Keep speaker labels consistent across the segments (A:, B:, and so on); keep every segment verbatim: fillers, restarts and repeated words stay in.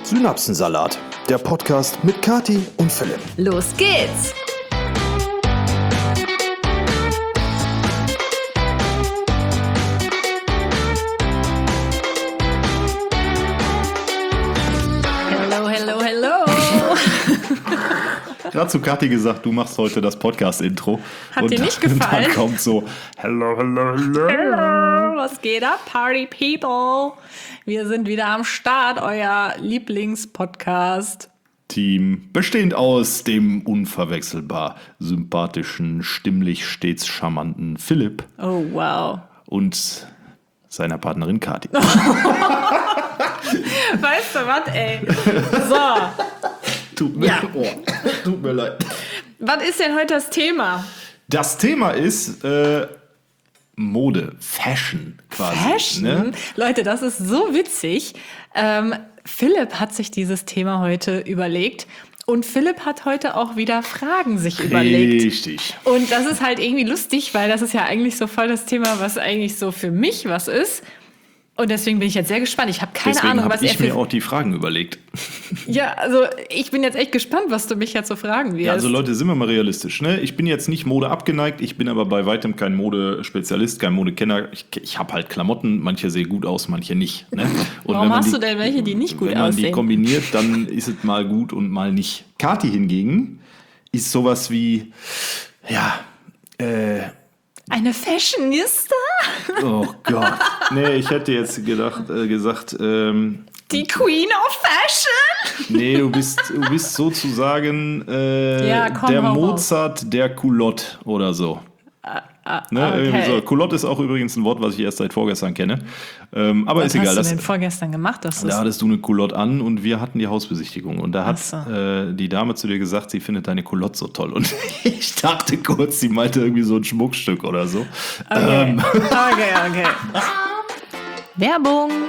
A: Synapsensalat, der Podcast mit Kathi und Philipp.
B: Los geht's! Hello, hello, hello!
C: Gerade zu Kathi gesagt, du machst heute das Podcast-Intro.
B: Hat
C: und
B: dir nicht gefallen?
C: Und dann kommt so, hello, hello, hello.
B: Hello, was geht ab, Party People? Wir sind wieder am Start, euer Lieblingspodcast.
C: Team, bestehend aus dem unverwechselbar sympathischen, stimmlich stets charmanten Philipp.
B: Oh, wow.
C: Und seiner Partnerin Kathi.
B: Weißt du was, ey? So.
C: Tut mir,
B: Ja.
C: oh, tut mir leid.
B: Was ist denn heute das Thema?
C: Das Thema ist äh, Mode, Fashion quasi.
B: Fashion?
C: Ne?
B: Leute, das ist so witzig. Ähm, Philipp hat sich dieses Thema heute überlegt. Und Philipp hat heute auch wieder Fragen sich überlegt.
C: Richtig.
B: Und das ist halt irgendwie lustig, weil das ist ja eigentlich so voll das Thema, was eigentlich so für mich was ist. Und deswegen bin ich jetzt sehr gespannt. Ich habe keine
C: Deswegen
B: Ahnung,
C: hab
B: was er
C: ich
B: für...
C: mir auch die Fragen überlegt.
B: Ja, also ich bin jetzt echt gespannt, was du mich jetzt so fragen wirst.
C: Ja, also Leute, sind wir mal realistisch. Ne? Ich bin jetzt nicht Mode abgeneigt, ich bin aber bei weitem kein Modespezialist, kein Modekenner. Ich, ich habe halt Klamotten, manche sehen gut aus, manche nicht. Ne? Und
B: Warum
C: wenn man
B: hast
C: die,
B: du denn welche, die nicht gut
C: Wenn man
B: aussehen?
C: die kombiniert, dann ist es mal gut und mal nicht. Kathi hingegen ist sowas wie, ja, äh,
B: Eine Fashionista?
C: oh Gott. Nee, ich hätte jetzt gedacht, äh, gesagt, ähm,
B: Die Queen of Fashion?
C: nee, du bist, du bist sozusagen äh,
B: Ja, komm,
C: der
B: hau
C: Mozart der Culotte oder so. Ne,
B: okay.
C: irgendwie so. Culotte ist auch übrigens ein Wort, was ich erst seit vorgestern kenne. Ähm, aber
B: Was
C: ist egal.
B: hast
C: Das,
B: du denn vorgestern gemacht? Dass
C: da hattest du eine Culotte an und wir hatten die Hausbesichtigung. Und da hat
B: Ach so.
C: äh, die Dame zu dir gesagt, sie findet deine Culotte so toll. Und ich dachte kurz, sie meinte irgendwie so ein Schmuckstück oder so.
B: Okay,
C: Ähm,
B: okay, okay. Werbung.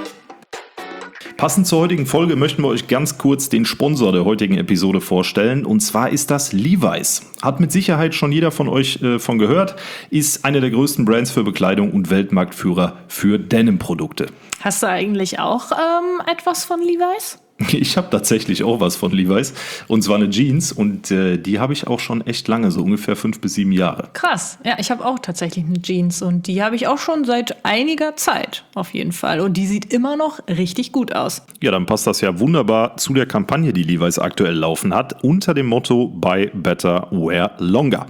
C: Passend zur heutigen Folge möchten wir euch ganz kurz den Sponsor der heutigen Episode vorstellen. Und zwar ist das Levi's. Hat mit Sicherheit schon jeder von euch äh, von gehört. Ist eine der größten Brands für Bekleidung und Weltmarktführer für Denim-Produkte.
B: Hast du eigentlich auch ähm, etwas von Levi's?
C: Ich habe tatsächlich auch was von Levi's. Und zwar eine Jeans. Und äh, die habe ich auch schon echt lange, so ungefähr fünf bis sieben Jahre.
B: Krass. Ja, ich habe auch tatsächlich eine Jeans und die habe ich auch schon seit einiger Zeit auf jeden Fall. Und die sieht immer noch richtig gut aus.
C: Ja, dann passt das ja wunderbar zu der Kampagne, die Levi's aktuell laufen hat, unter dem Motto Buy Better, Wear Longer.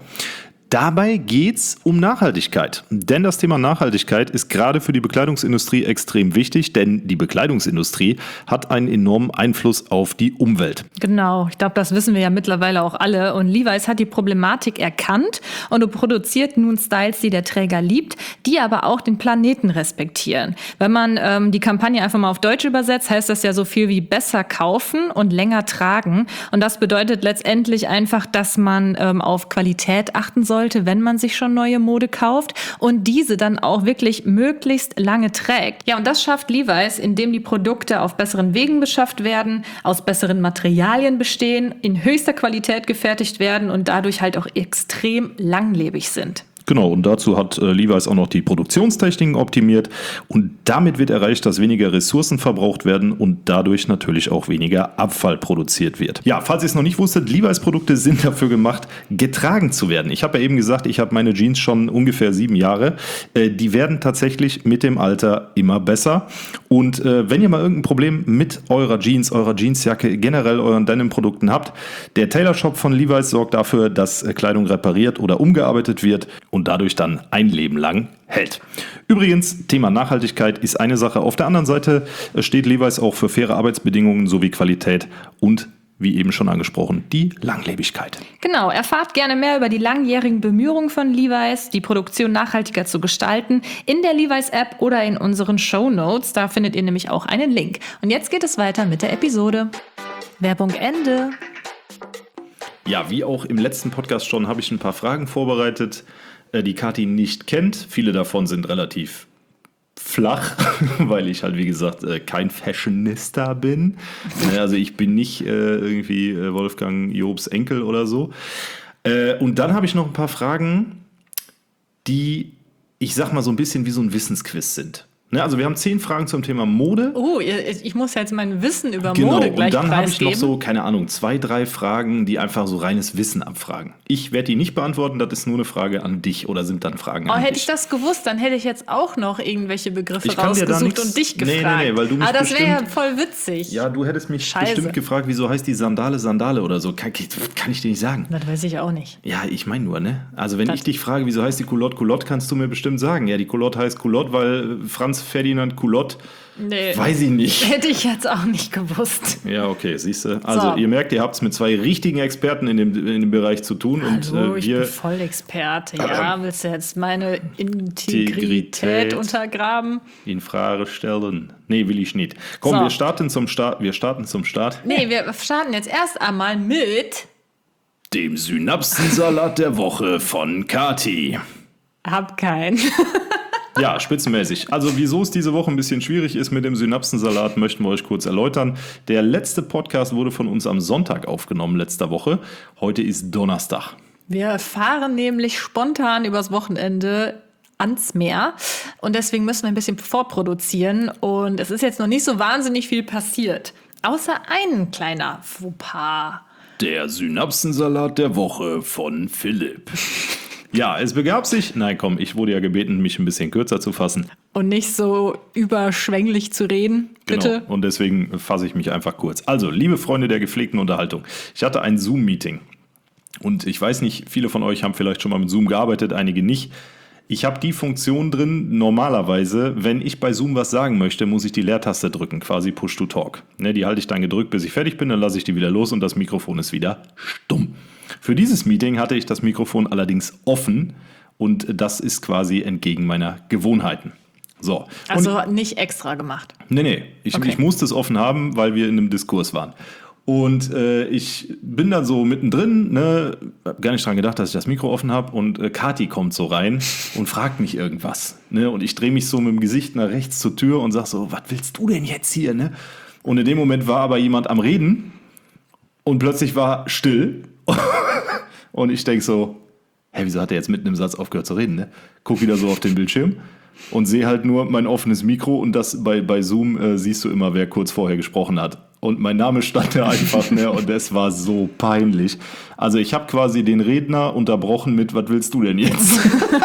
C: Dabei geht's um Nachhaltigkeit. Denn das Thema Nachhaltigkeit ist gerade für die Bekleidungsindustrie extrem wichtig, denn die Bekleidungsindustrie hat einen enormen Einfluss auf die Umwelt.
B: Genau, ich glaube, das wissen wir ja mittlerweile auch alle. Und Levi's hat die Problematik erkannt und produziert nun Styles, die der Träger liebt, die aber auch den Planeten respektieren. Wenn man ähm, die Kampagne einfach mal auf Deutsch übersetzt, heißt das ja so viel wie besser kaufen und länger tragen. Und das bedeutet letztendlich einfach, dass man ähm, auf Qualität achten soll, wenn man sich schon neue Mode kauft und diese dann auch wirklich möglichst lange trägt. Ja, und das schafft Levi's, indem die Produkte auf besseren Wegen beschafft werden, aus besseren Materialien bestehen, in höchster Qualität gefertigt werden und dadurch halt auch extrem langlebig sind.
C: Genau, und dazu hat äh, Levi's auch noch die Produktionstechniken optimiert und damit wird erreicht, dass weniger Ressourcen verbraucht werden und dadurch natürlich auch weniger Abfall produziert wird. Ja, falls ihr es noch nicht wusstet, Levi's Produkte sind dafür gemacht, getragen zu werden. Ich habe ja eben gesagt, ich habe meine Jeans schon ungefähr sieben Jahre. Äh, die werden tatsächlich mit dem Alter immer besser. Und äh, wenn ihr mal irgendein Problem mit eurer Jeans, eurer Jeansjacke, generell euren Denim-Produkten habt, der Tailor-Shop von Levi's sorgt dafür, dass äh, Kleidung repariert oder umgearbeitet wird und dadurch dann ein Leben lang hält. Übrigens, Thema Nachhaltigkeit ist eine Sache. Auf der anderen Seite steht Levi's auch für faire Arbeitsbedingungen sowie Qualität und, wie eben schon angesprochen, die Langlebigkeit.
B: Genau, erfahrt gerne mehr über die langjährigen Bemühungen von Levi's, die Produktion nachhaltiger zu gestalten, in der Levi's App oder in unseren Shownotes. Da findet ihr nämlich auch einen Link. Und jetzt geht es weiter mit der Episode. Werbung Ende.
C: Ja, wie auch im letzten Podcast schon, habe ich ein paar Fragen vorbereitet, die Kathi nicht kennt. Viele davon sind relativ flach, weil ich halt, wie gesagt, kein Fashionista bin. Also ich bin nicht irgendwie Wolfgang Jobs Enkel oder so. Und dann habe ich noch ein paar Fragen, die, ich sag mal, so ein bisschen wie so ein Wissensquiz sind. Ne, also wir haben zehn Fragen zum Thema Mode.
B: Oh, ich muss jetzt mein Wissen über
C: Genau,
B: Mode gleich
C: und dann habe ich noch
B: preisgeben.
C: so, keine Ahnung, zwei, drei Fragen, die einfach so reines Wissen abfragen. Ich werde die nicht beantworten, das ist nur eine Frage an dich oder sind dann Fragen
B: Oh,
C: an
B: hätte
C: dich.
B: ich das gewusst, dann hätte ich jetzt auch noch irgendwelche Begriffe
C: Ich kann dir da
B: rausgesucht
C: nix-
B: und dich
C: Nee, nee,
B: gefragt.
C: nee, weil du mich
B: Aber das wäre ja
C: bestimmt-
B: voll witzig.
C: Ja, du hättest mich
B: Scheiße.
C: bestimmt gefragt, wieso heißt die Sandale Sandale oder so. Kann, kann ich dir nicht sagen.
B: Das weiß ich auch nicht.
C: Ja, ich meine nur, ne? Also wenn
B: Das-
C: ich dich frage, wieso heißt die Culotte Culotte, kannst du mir bestimmt sagen. Ja, die Culotte heißt Culotte, weil Franz Ferdinand Culotte,
B: Nee.
C: weiß ich nicht.
B: Hätte ich jetzt auch nicht gewusst.
C: Ja, okay, siehst du. Also
B: So.
C: ihr merkt, ihr habt es mit zwei richtigen Experten in dem, in dem Bereich zu tun.
B: Hallo,
C: und äh,
B: ich
C: wir,
B: bin voll Experte. Ja, willst du jetzt meine Integrität
C: Integrität.
B: untergraben?
C: in Frage stellen. Nee, will ich nicht. Komm,
B: So.
C: wir starten zum Start. Wir starten zum Start.
B: Nee, wir starten jetzt erst einmal mit
C: Dem Synapsensalat der Woche von Kati.
B: Hab keinen.
C: Ja, spitzenmäßig. Also wieso es diese Woche ein bisschen schwierig ist mit dem Synapsensalat, möchten wir euch kurz erläutern. Der letzte Podcast wurde von uns am Sonntag aufgenommen, letzter Woche. Heute ist Donnerstag.
B: Wir fahren nämlich spontan übers Wochenende ans Meer und deswegen müssen wir ein bisschen vorproduzieren und es ist jetzt noch nicht so wahnsinnig viel passiert. Außer ein kleiner Fauxpas.
C: Der Synapsensalat der Woche von Philipp. Ja, es begab sich. Nein, komm, ich wurde ja gebeten, mich ein bisschen kürzer zu fassen.
B: Und nicht so überschwänglich zu reden, bitte.
C: Genau. Und deswegen fasse ich mich einfach kurz. Also, liebe Freunde der gepflegten Unterhaltung, ich hatte ein Zoom-Meeting. Und ich weiß nicht, viele von euch haben vielleicht schon mal mit Zoom gearbeitet, einige nicht. Ich habe die Funktion drin, normalerweise, wenn ich bei Zoom was sagen möchte, muss ich die Leertaste drücken, quasi Push-to-Talk. Ne, die halte ich dann gedrückt, bis ich fertig bin, dann lasse ich die wieder los und das Mikrofon ist wieder stumm. Für dieses Meeting hatte ich das Mikrofon allerdings offen und das ist quasi entgegen meiner Gewohnheiten. So.
B: Also nicht extra gemacht.
C: Nee, nee, ich,
B: Okay.
C: ich musste es offen haben, weil wir in einem Diskurs waren. Und äh, ich bin dann so mittendrin, ne, hab gar nicht dran gedacht, dass ich das Mikro offen habe und äh, Kati kommt so rein und fragt mich irgendwas. Ne, und ich drehe mich so mit dem Gesicht nach rechts zur Tür und sag so, was willst du denn jetzt hier? Ne? Und in dem Moment war aber jemand am Reden und plötzlich war still. Und ich denke so, hä, wieso hat er jetzt mitten im Satz aufgehört zu reden? Ne? Guck wieder so auf den Bildschirm und sehe halt nur mein offenes Mikro und das bei, bei Zoom äh, siehst du immer, wer kurz vorher gesprochen hat. Und mein Name stand da einfach, ne? Und es war so peinlich. Also ich habe quasi den Redner unterbrochen mit, was willst du denn jetzt?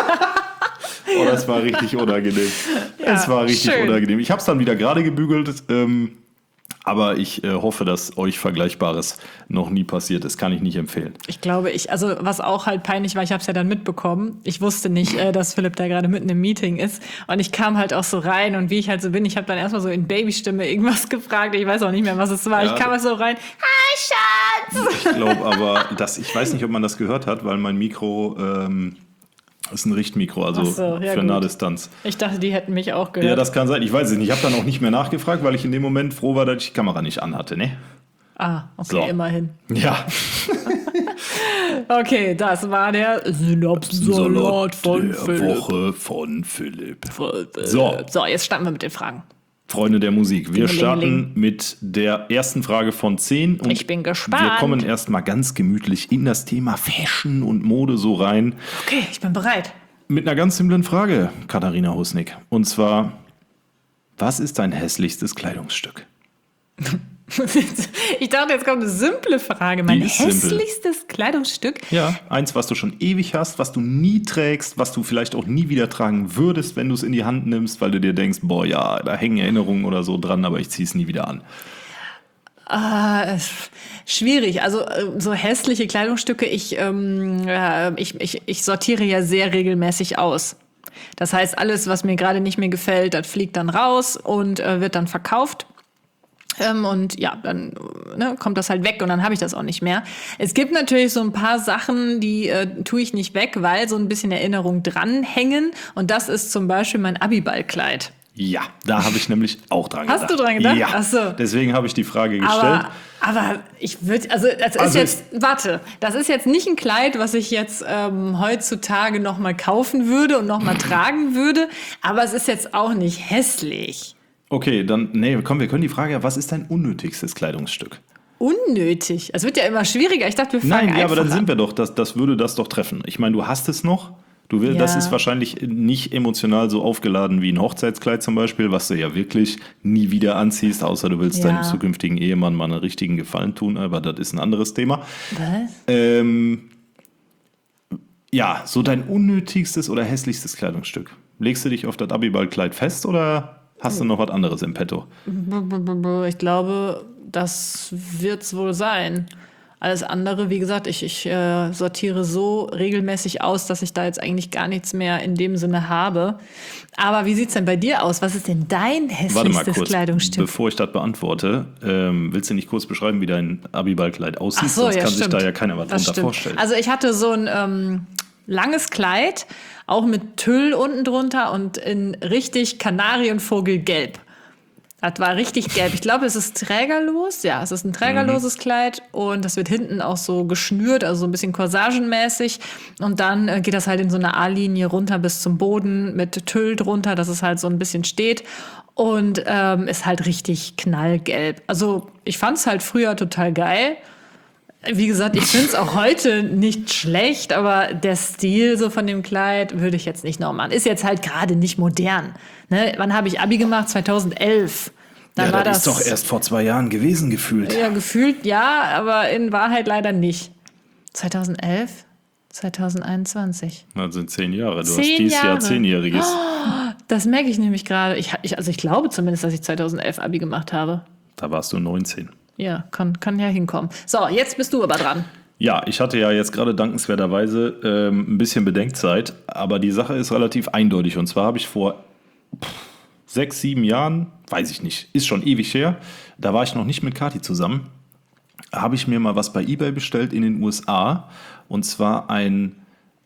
C: Oh, das war richtig unangenehm. Es war richtig
B: schön.
C: unangenehm. Ich habe es dann wieder gerade gebügelt, ähm, aber ich äh, hoffe, dass euch Vergleichbares noch nie passiert ist. Kann ich nicht empfehlen.
B: Ich glaube, ich, also was auch halt peinlich war, ich habe es ja dann mitbekommen. Ich wusste nicht, äh, dass Philipp da gerade mitten im Meeting ist. Und ich kam halt auch so rein und wie ich halt so bin, ich habe dann erstmal so in Babystimme irgendwas gefragt. Ich weiß auch nicht mehr, was es war.
C: Ja.
B: Ich kam halt so rein. Hi, Schatz!
C: Ich glaube aber, dass, ich weiß nicht, ob man das gehört hat, weil mein Mikro ähm, ist ein Richtmikro, also
B: Ach so, ja,
C: für
B: gut.
C: Nahdistanz.
B: Ich dachte, die hätten mich auch gehört.
C: Ja, das kann sein. Ich weiß es nicht. Ich habe dann auch nicht mehr nachgefragt, weil ich in dem Moment froh war, dass ich die Kamera nicht anhatte. Ne?
B: ah, okay,
C: So.
B: immerhin.
C: Ja.
B: Okay, das war der Synapsensalat von
C: der
B: Philipp.
C: Woche von Philipp.
B: So.
C: So.
B: so, jetzt starten wir mit den Fragen.
C: Freunde der Musik, wir
B: Dingelingeling.
C: starten mit der ersten Frage von zehn. Und
B: Ich bin gespannt.
C: Wir kommen erstmal ganz gemütlich in das Thema Fashion und Mode so rein.
B: Okay, ich bin bereit.
C: Mit einer ganz simplen Frage, Katharina Husnick. Und zwar, was ist dein hässlichstes Kleidungsstück?
B: Ich dachte, jetzt kommt eine simple Frage. Mein
C: Die ist simpel.
B: hässlichstes Kleidungsstück?
C: Ja, eins, was du schon ewig hast, was du nie trägst, was du vielleicht auch nie wieder tragen würdest, wenn du es in die Hand nimmst, weil du dir denkst, boah, ja, da hängen Erinnerungen oder so dran, aber ich ziehe es nie wieder an.
B: Äh, schwierig. Also äh, so hässliche Kleidungsstücke, ich, ähm, äh, ich, ich, ich sortiere ja sehr regelmäßig aus. Das heißt, alles, was mir gerade nicht mehr gefällt, das fliegt dann raus und äh, wird dann verkauft. Ähm, und ja, dann ne, kommt das halt weg und dann habe ich das auch nicht mehr. Es gibt natürlich so ein paar Sachen, die äh, tue ich nicht weg, weil so ein bisschen Erinnerung dranhängen. Und das ist zum Beispiel mein Abiballkleid.
C: Ja, da habe ich nämlich auch dran
B: Hast
C: gedacht.
B: du dran gedacht?
C: Ja,
B: Ach so.
C: deswegen habe ich die Frage gestellt.
B: Aber, aber ich würde, also das ist
C: Also
B: jetzt, warte, das ist jetzt nicht ein Kleid, was ich jetzt ähm, heutzutage noch mal kaufen würde und noch mal tragen würde, aber es ist jetzt auch nicht hässlich.
C: Okay, dann, nee, komm, wir können die Frage, was ist dein unnötigstes Kleidungsstück?
B: Unnötig. Es wird ja immer schwieriger. Ich dachte, wir fangen
C: Nein, ja, aber dann
B: einfach
C: sind
B: an.
C: wir doch, das, das würde das doch treffen. Ich meine, du hast es noch, Du will,
B: Ja.
C: Das ist wahrscheinlich nicht emotional so aufgeladen wie ein Hochzeitskleid zum Beispiel, was du ja wirklich nie wieder anziehst, außer du willst
B: Ja.
C: deinem zukünftigen Ehemann mal einen richtigen Gefallen tun, aber das ist ein anderes Thema.
B: Was?
C: Ähm, ja, so dein unnötigstes oder hässlichstes Kleidungsstück. Legst du dich auf das Abiballkleid fest oder hast du noch was anderes im Petto?
B: Ich glaube, das wird's wohl sein. Alles andere, wie gesagt, ich, ich äh, sortiere so regelmäßig aus, dass ich da jetzt eigentlich gar nichts mehr in dem Sinne habe. Aber wie sieht's denn bei dir aus? Was ist denn dein
C: Warte mal
B: hässlichstes
C: kurz,
B: Kleidungsstück?
C: bevor ich das beantworte, ähm, willst du nicht kurz beschreiben, wie dein Abiballkleid aussieht?
B: Ach so,
C: Sonst
B: ja,
C: kann
B: stimmt.
C: sich da ja keiner was
B: Das
C: drunter
B: stimmt.
C: vorstellen.
B: Also ich hatte so ein ähm, langes Kleid, auch mit Tüll unten drunter und in richtig Kanarienvogelgelb. Das war richtig gelb. Ich glaube, es ist trägerlos. Ja, es ist ein trägerloses mhm. Kleid und das wird hinten auch so geschnürt, also so ein bisschen corsagenmäßig. Und dann äh, geht das halt in so eine A-Linie runter bis zum Boden mit Tüll drunter, dass es halt so ein bisschen steht. Und ähm, ist halt richtig knallgelb. Also ich fand es halt früher total geil. Wie gesagt, ich finde es auch heute nicht schlecht, aber der Stil so von dem Kleid würde ich jetzt nicht noch machen. Ist jetzt halt gerade nicht modern. Ne? Wann habe ich Abi gemacht? zweitausendelf. Dann
C: ja,
B: war
C: das
B: das
C: ist doch erst vor zwei Jahren gewesen gefühlt.
B: Ja, gefühlt ja, aber in Wahrheit leider nicht. zweitausendelf? zweitausendeinundzwanzig.
C: Das sind zehn Jahre. Du
B: Zehn
C: hast dieses
B: Jahre.
C: Jahr zehnjähriges.
B: Das merke ich nämlich gerade. Ich, ich, also ich glaube zumindest, dass ich zweitausendelf Abi gemacht habe.
C: Da warst du neunzehn.
B: Ja, kann, kann ja hinkommen. So, jetzt bist du aber dran.
C: Ja, ich hatte ja jetzt gerade dankenswerterweise ähm, ein bisschen Bedenkzeit, aber die Sache ist relativ eindeutig. Und zwar habe ich vor pff, sechs, sieben Jahren, weiß ich nicht, ist schon ewig her, da war ich noch nicht mit Kathi zusammen, habe ich mir mal was bei eBay bestellt in den U S A. Und zwar ein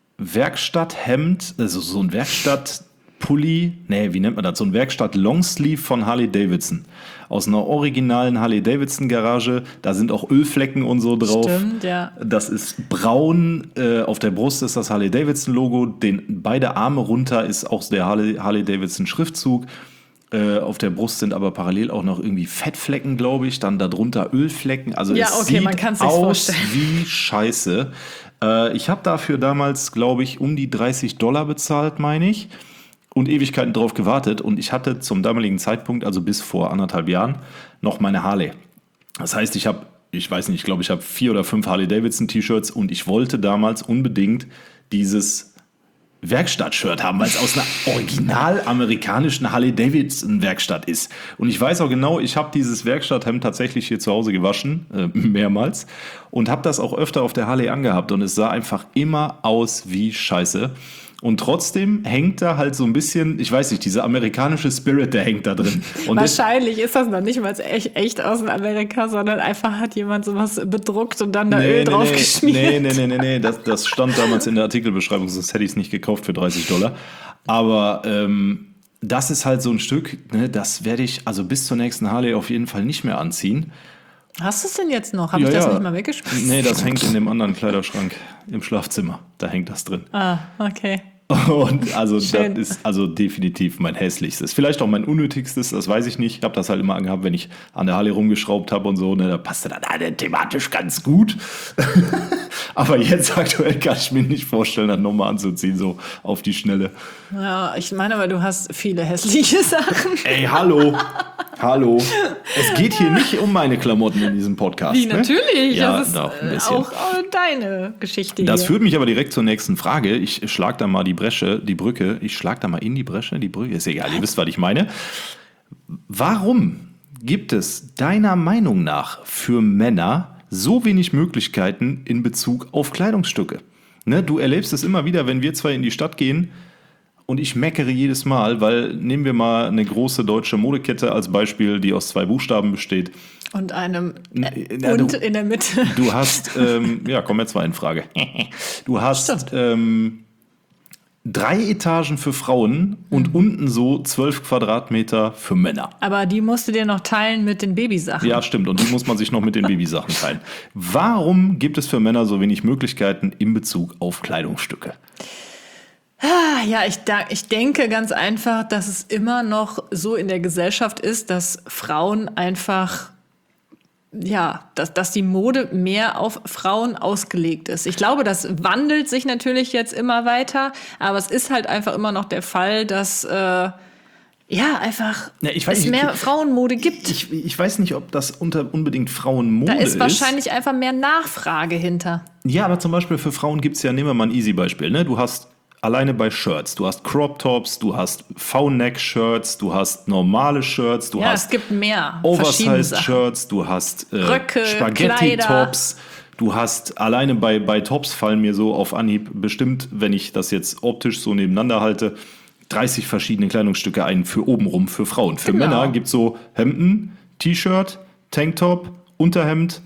C: Werkstatthemd, also so ein Werkstattpulli, nee, wie nennt man das? So ein Werkstatt-Longsleeve von Harley Davidson. Aus einer originalen Harley Davidson Garage. Da sind auch Ölflecken und so drauf.
B: Stimmt, ja.
C: Das ist braun. Äh, auf der Brust ist das Harley Davidson Logo. Den, beide Arme runter ist auch der Harley, Harley Davidson Schriftzug. Äh, auf der Brust sind aber parallel auch noch irgendwie Fettflecken, glaube ich. Dann darunter Ölflecken. Also
B: Ja,
C: es
B: okay,
C: sieht
B: man kann's sich
C: aus
B: vorstellen.
C: wie Scheiße. Äh, ich habe dafür damals, glaube ich, um die dreißig Dollar bezahlt, meine ich. Und Ewigkeiten drauf gewartet. Und ich hatte zum damaligen Zeitpunkt, also bis vor anderthalb Jahren, noch meine Harley. Das heißt, ich habe, ich weiß nicht, ich glaube, ich habe vier oder fünf Harley-Davidson-T-Shirts und ich wollte damals unbedingt dieses Werkstatt-Shirt haben, weil es aus einer original amerikanischen Harley-Davidson-Werkstatt ist. Und ich weiß auch genau, ich habe dieses Werkstatthemd tatsächlich hier zu Hause gewaschen, äh, mehrmals, und habe das auch öfter auf der Harley angehabt. Und es sah einfach immer aus wie Scheiße. Und trotzdem hängt da halt so ein bisschen, ich weiß nicht, dieser amerikanische Spirit, der hängt da drin. Und
B: Wahrscheinlich ist das noch nicht mal echt, echt aus Amerika, sondern einfach hat jemand sowas bedruckt und dann da
C: nee,
B: Öl
C: nee,
B: drauf
C: nee,
B: geschmiert.
C: Nee, nee, nee, nee, nee. Das, das stand damals in der Artikelbeschreibung, sonst hätte ich es nicht gekauft für dreißig Dollar. Aber ähm, das ist halt so ein Stück, ne, das werde ich also bis zur nächsten Harley auf jeden Fall nicht mehr anziehen.
B: Hast du es denn jetzt noch? Habe
C: Ja,
B: ich das
C: ja.
B: nicht mal weggeschmissen?
C: Nee, das hängt in dem anderen Kleiderschrank im Schlafzimmer. Da hängt das drin.
B: Ah, okay.
C: Und also
B: Schön.
C: das ist also definitiv mein hässlichstes. Vielleicht auch mein unnötigstes, das weiß ich nicht. Ich habe das halt immer angehabt, wenn ich an der Harley rumgeschraubt habe und so. Ne, da passte dann halt thematisch ganz gut. Aber jetzt aktuell kann ich mir nicht vorstellen, das nochmal anzuziehen, so auf die Schnelle.
B: Ja, ich meine aber, du hast viele hässliche Sachen.
C: Ey, hallo. Hallo. Es geht hier nicht um meine Klamotten in diesem Podcast.
B: Wie,
C: ne?
B: natürlich.
C: Ja,
B: das ist
C: doch, ein
B: äh,
C: bisschen.
B: auch äh, deine Geschichte
C: Das
B: hier.
C: führt mich aber direkt zur nächsten Frage. Ich schlag da mal die Bresche, die Brücke. Ich schlag da mal in die Bresche, die Brücke. Ist egal, ihr wisst, was ich meine. Warum gibt es deiner Meinung nach für Männer so wenig Möglichkeiten in Bezug auf Kleidungsstücke? Ne, du erlebst es immer wieder, wenn wir zwei in die Stadt gehen. Und ich meckere jedes Mal, weil nehmen wir mal eine große deutsche Modekette als Beispiel, die aus zwei Buchstaben besteht.
B: Und einem äh,
C: Na,
B: und
C: du-
B: in der Mitte.
C: Du hast, ähm, ja, kommen wir zwei in Frage. Du hast ähm, drei Etagen für Frauen und unten so zwölf Quadratmeter für Männer.
B: Aber die musst du dir noch teilen mit den Babysachen.
C: Ja, stimmt. Und die muss man sich noch mit den Babysachen teilen. Warum gibt es für Männer so wenig Möglichkeiten in Bezug auf Kleidungsstücke?
B: Ah, ja, ich, da, ich denke ganz einfach, dass es immer noch so in der Gesellschaft ist, dass Frauen einfach ja, dass, dass die Mode mehr auf Frauen ausgelegt ist. Ich glaube, das wandelt sich natürlich jetzt immer weiter, aber es ist halt einfach immer noch der Fall, dass äh, ja einfach
C: Ja, ich weiß
B: es
C: nicht,
B: mehr
C: ich-
B: Frauenmode gibt.
C: Ich, ich weiß nicht, ob das unter unbedingt Frauenmode
B: Da ist
C: ist.
B: wahrscheinlich einfach mehr Nachfrage hinter.
C: Ja, aber zum Beispiel für Frauen gibt es ja, nehmen wir mal ein Easy-Beispiel. Ne? Du hast alleine bei Shirts, du hast Crop-Tops, du hast V-Neck-Shirts, du hast normale Shirts, du
B: Ja, es
C: hast
B: gibt mehr verschiedene Sachen.
C: Oversized-Shirts, du hast äh,
B: Röcke,
C: Spaghetti-Tops, du hast alleine bei, bei Tops fallen mir so auf Anhieb bestimmt, wenn ich das jetzt optisch so nebeneinander halte, dreißig verschiedene Kleidungsstücke ein für obenrum für Frauen. Für
B: Genau.
C: Männer gibt es so Hemden, T-Shirt, Tanktop, Unterhemd.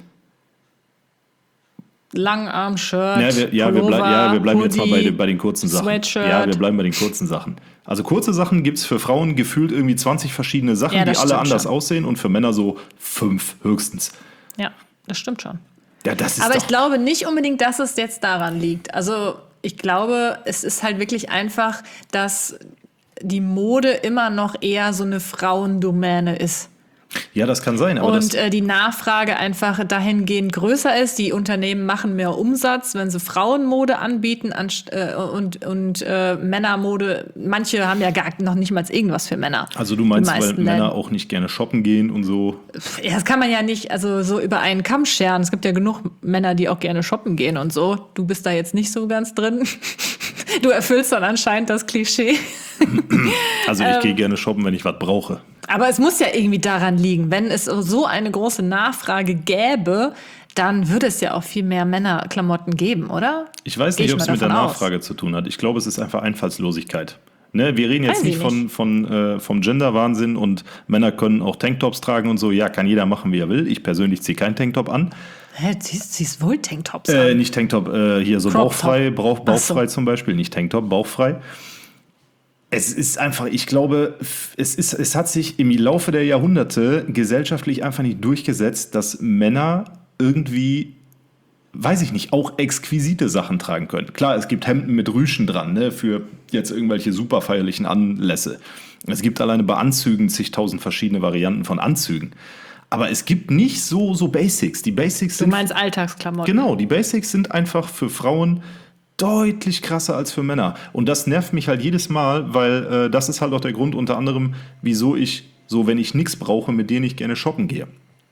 B: Langarm-Shirt,
C: Ja, wir, ja, wir,
B: Pullover,
C: bleib, ja, wir bleiben jetzt mal bei,
B: Hoodie,
C: den- bei den kurzen Sachen.
B: Sweatshirt.
C: Ja, wir bleiben bei den kurzen Sachen. Also kurze Sachen gibt es für Frauen gefühlt irgendwie zwanzig verschiedene Sachen,
B: Ja,
C: die
B: das
C: alle
B: stimmt
C: anders
B: schon.
C: aussehen und für Männer so fünf höchstens.
B: Ja, das stimmt schon.
C: Ja, das ist
B: Aber
C: doch,
B: ich glaube nicht unbedingt, dass es jetzt daran liegt. Also ich glaube, es ist halt wirklich einfach, dass die Mode immer noch eher so eine Frauendomäne ist.
C: ja, das kann sein, aber das,
B: Und äh, die Nachfrage einfach dahingehend größer ist. Die Unternehmen machen mehr Umsatz, wenn sie Frauenmode anbieten anst- äh, und, und äh, Männermode. Manche haben ja gar noch nicht mal irgendwas für Männer.
C: also du meinst,
B: Die
C: weil
B: meisten
C: Männer
B: Läden.
C: auch nicht gerne shoppen gehen und so.
B: Ja, das kann man ja nicht also so über einen Kamm scheren. Es gibt ja genug Männer, die auch gerne shoppen gehen und so. Du bist da jetzt nicht so ganz drin. Du erfüllst dann anscheinend das Klischee.
C: Also
B: Ähm.
C: ich gehe gerne shoppen, wenn ich was brauche.
B: Aber es muss ja irgendwie daran liegen. Wenn es so eine große Nachfrage gäbe, dann würde es ja auch viel mehr Männerklamotten geben, oder?
C: Ich weiß
B: Geh
C: nicht,
B: ich
C: ob es
B: mal
C: mit der
B: davon aus.
C: Nachfrage zu tun hat. Ich glaube, es ist einfach Einfallslosigkeit. Ne, wir reden jetzt
B: Weiß ich
C: nicht von, von, äh, vom Gender-Wahnsinn und Männer können auch Tanktops tragen und so. Ja, kann jeder machen, wie er will. Ich persönlich ziehe keinen Tanktop an.
B: Hä, ziehst, ziehst wohl Tanktops
C: Äh,
B: an?
C: nicht Tanktop, äh, hier so
B: Crop
C: bauchfrei,
B: Top.
C: Bauch,
B: Ach so.
C: bauchfrei zum Beispiel, nicht Tanktop, bauchfrei. Es ist einfach, ich glaube, es, ist, es hat sich im Laufe der Jahrhunderte gesellschaftlich einfach nicht durchgesetzt, dass Männer irgendwie, weiß ich nicht, auch exquisite Sachen tragen können. Klar, es gibt Hemden mit Rüschen dran, ne, für jetzt irgendwelche super feierlichen Anlässe. Es gibt alleine bei Anzügen zigtausend verschiedene Varianten von Anzügen. Aber es gibt nicht so, so Basics. Die Basics
B: Du
C: sind
B: meinst Alltagsklamotten.
C: Genau, die Basics sind einfach für Frauen deutlich krasser als für Männer. Und das nervt mich halt jedes Mal, weil äh, das ist halt auch der Grund unter anderem, wieso ich so, wenn ich nichts brauche, mit denen ich gerne shoppen gehe.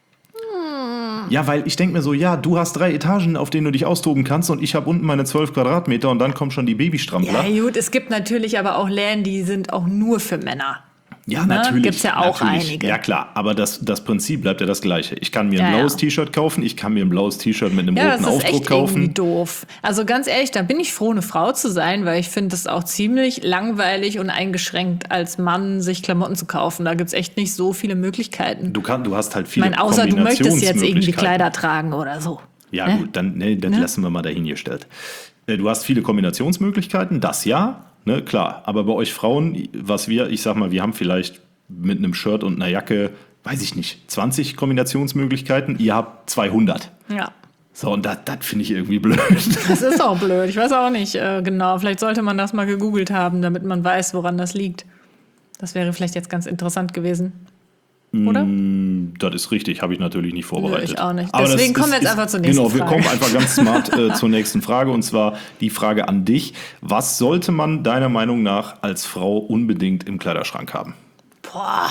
C: Ja, weil ich denke mir so, ja, du hast drei Etagen, auf denen du dich austoben kannst und ich habe unten meine zwölf Quadratmeter und dann kommen schon die Babystrampler.
B: Ja, gut, es gibt natürlich aber auch Läden, die sind auch nur für Männer.
C: Ja,
B: Ne?
C: natürlich.
B: Gibt's ja auch
C: natürlich.
B: einige.
C: Ja, klar, aber das, das Prinzip bleibt ja das gleiche. Ich kann mir ein
B: Ja,
C: blaues
B: ja.
C: T-Shirt kaufen, ich kann mir ein blaues T-Shirt mit einem
B: Ja,
C: roten
B: das ist
C: Aufdruck
B: echt irgendwie
C: kaufen.
B: doof. Also ganz ehrlich, da bin ich froh, eine Frau zu sein, weil ich finde das auch ziemlich langweilig und eingeschränkt, als Mann sich Klamotten zu kaufen. Da gibt's echt nicht so viele Möglichkeiten.
C: Du, kann, du hast halt
B: Ich
C: viele
B: meine, außer du möchtest jetzt irgendwie
C: Kombinationsmöglichkeiten.
B: Kleider tragen oder so.
C: Ja,
B: Ne?
C: gut, dann ne, das lassen wir mal dahingestellt. Äh, Du hast viele Kombinationsmöglichkeiten, das ja, ne, klar. Aber bei euch Frauen, was wir, ich sag mal, wir haben vielleicht mit einem Shirt und einer Jacke, weiß ich nicht, zwanzig Kombinationsmöglichkeiten, ihr habt zweihundert.
B: Ja.
C: So, und das das finde ich irgendwie blöd.
B: Das ist auch blöd. Ich weiß auch nicht äh, genau. Vielleicht sollte man das mal gegoogelt haben, damit man weiß, woran das liegt. Das wäre vielleicht jetzt ganz interessant gewesen. Oder?
C: Das ist richtig, habe ich natürlich nicht vorbereitet.
B: Nö, ich auch nicht.
C: Aber das
B: Deswegen kommen wir
C: ist,
B: jetzt
C: ist,
B: einfach zur nächsten
C: Genau, wir
B: Frage.
C: kommen einfach ganz smart äh, zur nächsten Frage und zwar die Frage an dich. Was sollte man deiner Meinung nach als Frau unbedingt im Kleiderschrank haben?
B: Boah.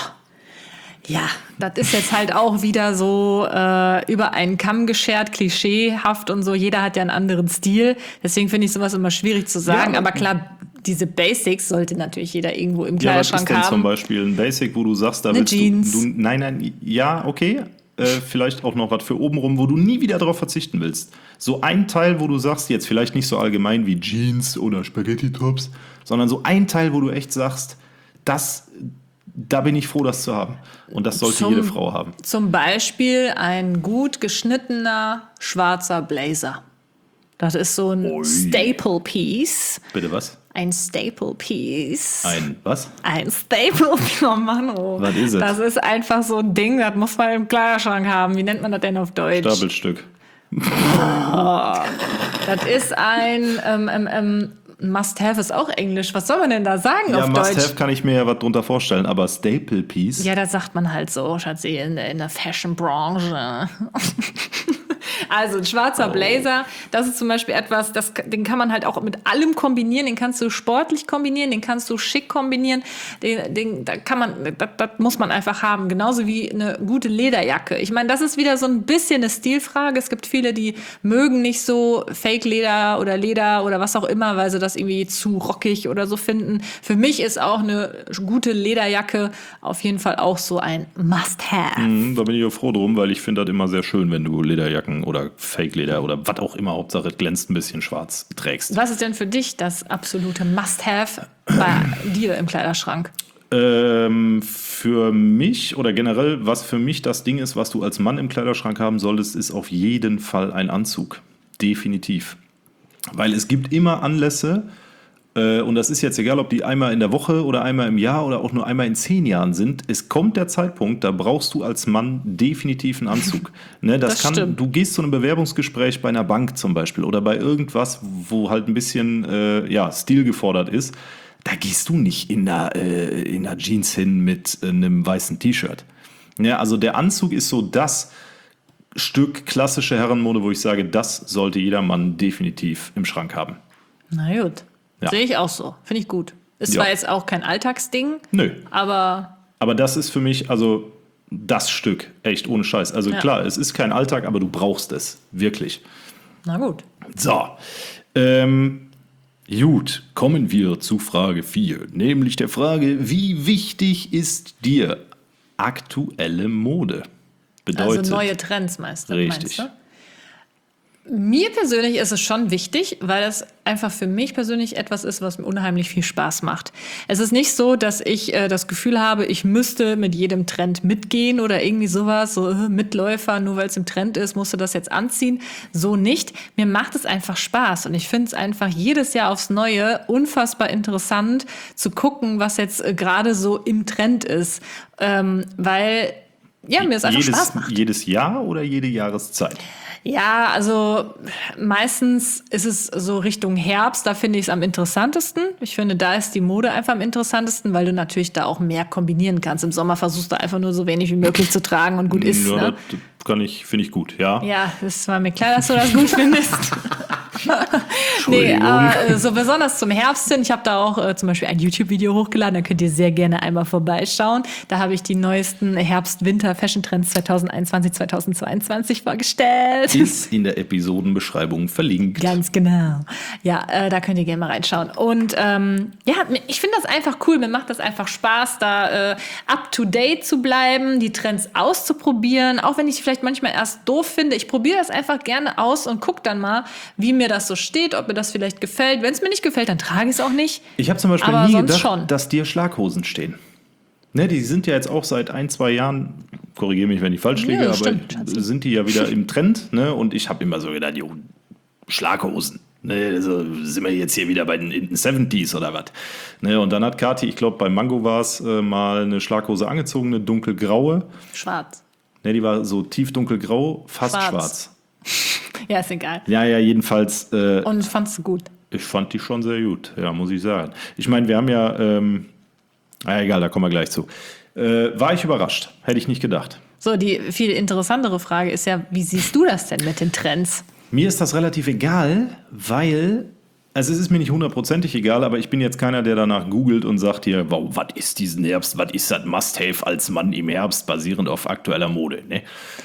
B: Ja, das ist jetzt halt auch wieder so äh, über einen Kamm geschert, klischeehaft und so. Jeder hat ja einen anderen Stil. Deswegen finde ich sowas immer schwierig zu sagen.
C: Ja,
B: aber klar, diese Basics sollte natürlich jeder irgendwo im
C: Ja, was ist
B: Kleiderschrank
C: denn zum
B: haben.
C: Beispiel ein Basic, wo du sagst, da
B: Eine
C: willst
B: Jeans.
C: du, du... Nein, nein, ja, okay. Äh, vielleicht auch noch was für obenrum, wo du nie wieder darauf verzichten willst. So ein Teil, wo du sagst, jetzt vielleicht nicht so allgemein wie Jeans oder Spaghetti-Tops, sondern so ein Teil, wo du echt sagst, das... Da bin ich froh, das zu haben. Und das sollte
B: Zum-
C: jede Frau haben.
B: Zum Beispiel ein gut geschnittener schwarzer Blazer. Das ist so ein
C: Ui.
B: Staple Piece.
C: Bitte was?
B: Ein Staple Piece.
C: Ein was?
B: Ein Staple Piece. Oh Mann, oh.
C: Was ist es?
B: Das ist einfach so ein Ding, das muss man im Kleiderschrank haben. Wie nennt man das denn auf Deutsch?
C: Stapelstück.
B: Das ist ein, ähm, ähm, ähm, Must-Have ist auch Englisch. Was soll man denn da sagen
C: Ja,
B: auf
C: Must-Have
B: Deutsch?
C: kann ich mir ja was drunter vorstellen, aber Staple Piece.
B: Ja, das sagt man halt so, Schatzi, in, der- in der Fashion-Branche. Also ein schwarzer
C: Oh.
B: Blazer, das ist zum Beispiel etwas, das, den kann man halt auch mit allem kombinieren. Den kannst du sportlich kombinieren, den kannst du schick kombinieren. Den, den, da kann man, das, das muss man einfach haben. Genauso wie eine gute Lederjacke. Ich meine, das ist wieder so ein bisschen eine Stilfrage. Es gibt viele, die mögen nicht so Fake-Leder oder Leder oder was auch immer, weil sie das irgendwie zu rockig oder so finden. Für mich ist auch eine gute Lederjacke auf jeden Fall auch so ein Must-Have.
C: Mhm, da bin ich auch froh drum, weil ich finde das immer sehr schön, wenn du Lederjacken oder Fake-Leder oder was auch immer, Hauptsache es glänzt ein bisschen schwarz trägst.
B: Was ist denn für dich das absolute Must-Have bei dir im Kleiderschrank?
C: Ähm, für mich oder generell, was für mich das Ding ist, was du als Mann im Kleiderschrank haben solltest, ist auf jeden Fall ein Anzug. Definitiv. Weil es gibt immer Anlässe, äh, und das ist jetzt egal, ob die einmal in der Woche oder einmal im Jahr oder auch nur einmal in zehn Jahren sind. Es kommt der Zeitpunkt, da brauchst du als Mann definitiv einen Anzug. Ne, das
B: Das
C: kann,
B: stimmt.
C: du gehst zu einem Bewerbungsgespräch bei einer Bank zum Beispiel oder bei irgendwas, wo halt ein bisschen äh, ja, Stil gefordert ist. Da gehst du nicht in einer, äh, in einer Jeans hin mit äh, einem weißen T-Shirt. Ja, also der Anzug ist so das Stück klassische Herrenmode, wo ich sage, das sollte jeder Mann definitiv im Schrank haben.
B: Na gut,
C: Ja.
B: sehe ich auch so. Finde ich gut. Ist
C: Ja.
B: zwar jetzt auch kein Alltagsding,
C: Nö.
B: aber
C: Aber das ist für mich also das Stück, echt ohne Scheiß. Also
B: Ja.
C: klar, es ist kein Alltag, aber du brauchst es, wirklich.
B: na gut.
C: So, ähm, gut, kommen wir zu Frage vier, nämlich der Frage, wie wichtig ist dir aktuelle Mode? Bedeutet,
B: Also neue Trends meinst du?
C: Richtig.
B: Meinst du? Mir persönlich ist es schon wichtig, weil es einfach für mich persönlich etwas ist, was mir unheimlich viel Spaß macht. Es ist nicht so, dass ich äh, das Gefühl habe, ich müsste mit jedem Trend mitgehen oder irgendwie sowas, so äh, Mitläufer, nur weil es im Trend ist, musst du das jetzt anziehen. So nicht. Mir macht es einfach Spaß und ich finde es einfach jedes Jahr aufs Neue unfassbar interessant zu gucken, was jetzt äh, gerade so im Trend ist. Ähm, weil, ja, mir es einfach
C: jedes,
B: Spaß macht.
C: jedes Jahr oder jede Jahreszeit?
B: Ja, also meistens ist es so Richtung Herbst, da finde ich es am interessantesten. Ich finde, da ist die Mode einfach am interessantesten, weil du natürlich da auch mehr kombinieren kannst. Im Sommer versuchst du einfach nur so wenig wie möglich zu tragen und gut ist.
C: Ja,
B: Ne?
C: das kann ich, finde ich gut, ja.
B: Ja, das war mir klar, dass du das gut findest. Nee, aber äh, so besonders zum Herbst hin. Ich habe da auch äh, zum Beispiel ein YouTube-Video hochgeladen, da könnt ihr sehr gerne einmal vorbeischauen. Da habe ich die neuesten Herbst-Winter-Fashion-Trends zwanzig einundzwanzig, zwanzig zweiundzwanzig vorgestellt.
C: Ist in der Episodenbeschreibung verlinkt.
B: Ganz genau. Ja, äh, da könnt ihr gerne mal reinschauen. Und ähm, ja, mir- ich finde das einfach cool. Mir macht das einfach Spaß, da äh, up-to-date zu bleiben, die Trends auszuprobieren. Auch wenn ich sie vielleicht manchmal erst doof finde. Ich probiere das einfach gerne aus und gucke dann mal, wie mir das so steht, ob mir das vielleicht gefällt. Wenn es mir nicht gefällt, dann trage ich es auch nicht.
C: Ich habe zum Beispiel
B: Aber
C: nie
B: sonst
C: gedacht,
B: schon.
C: dass dir Schlaghosen stehen. Ne, die sind ja jetzt auch seit ein, zwei Jahren, korrigiere mich, wenn ich falsch liege,
B: Ja,
C: aber
B: stimmt, Schatzi.
C: sind die ja wieder im Trend. Ne? Und ich habe immer so gedacht, jo, Schlaghosen. Ne, also sind wir jetzt hier wieder bei den, in den siebziger oder was. Ne, und dann hat Kathi, ich glaube bei Mango war es, äh, mal eine Schlaghose angezogen, eine dunkelgraue.
B: Schwarz.
C: Ne, die war so tief dunkelgrau, fast
B: Schwarz.
C: schwarz.
B: Ja, ist egal.
C: Ja, ja, jedenfalls. Äh,
B: Und fandst du gut?
C: Ich fand die schon sehr gut, ja, muss ich sagen. Ich meine, wir haben ja, ähm, na egal, da kommen wir gleich zu. Äh, war ich überrascht, hätte ich nicht gedacht.
B: So, die viel interessantere Frage ist ja, wie siehst du das denn mit den Trends?
C: Mir ist das relativ egal, weil, also es ist mir nicht hundertprozentig egal, aber ich bin jetzt keiner, der danach googelt und sagt hier, wow, was ist diesen Herbst, was ist das Must-Have als Mann im Herbst, basierend auf aktueller Mode. Ne?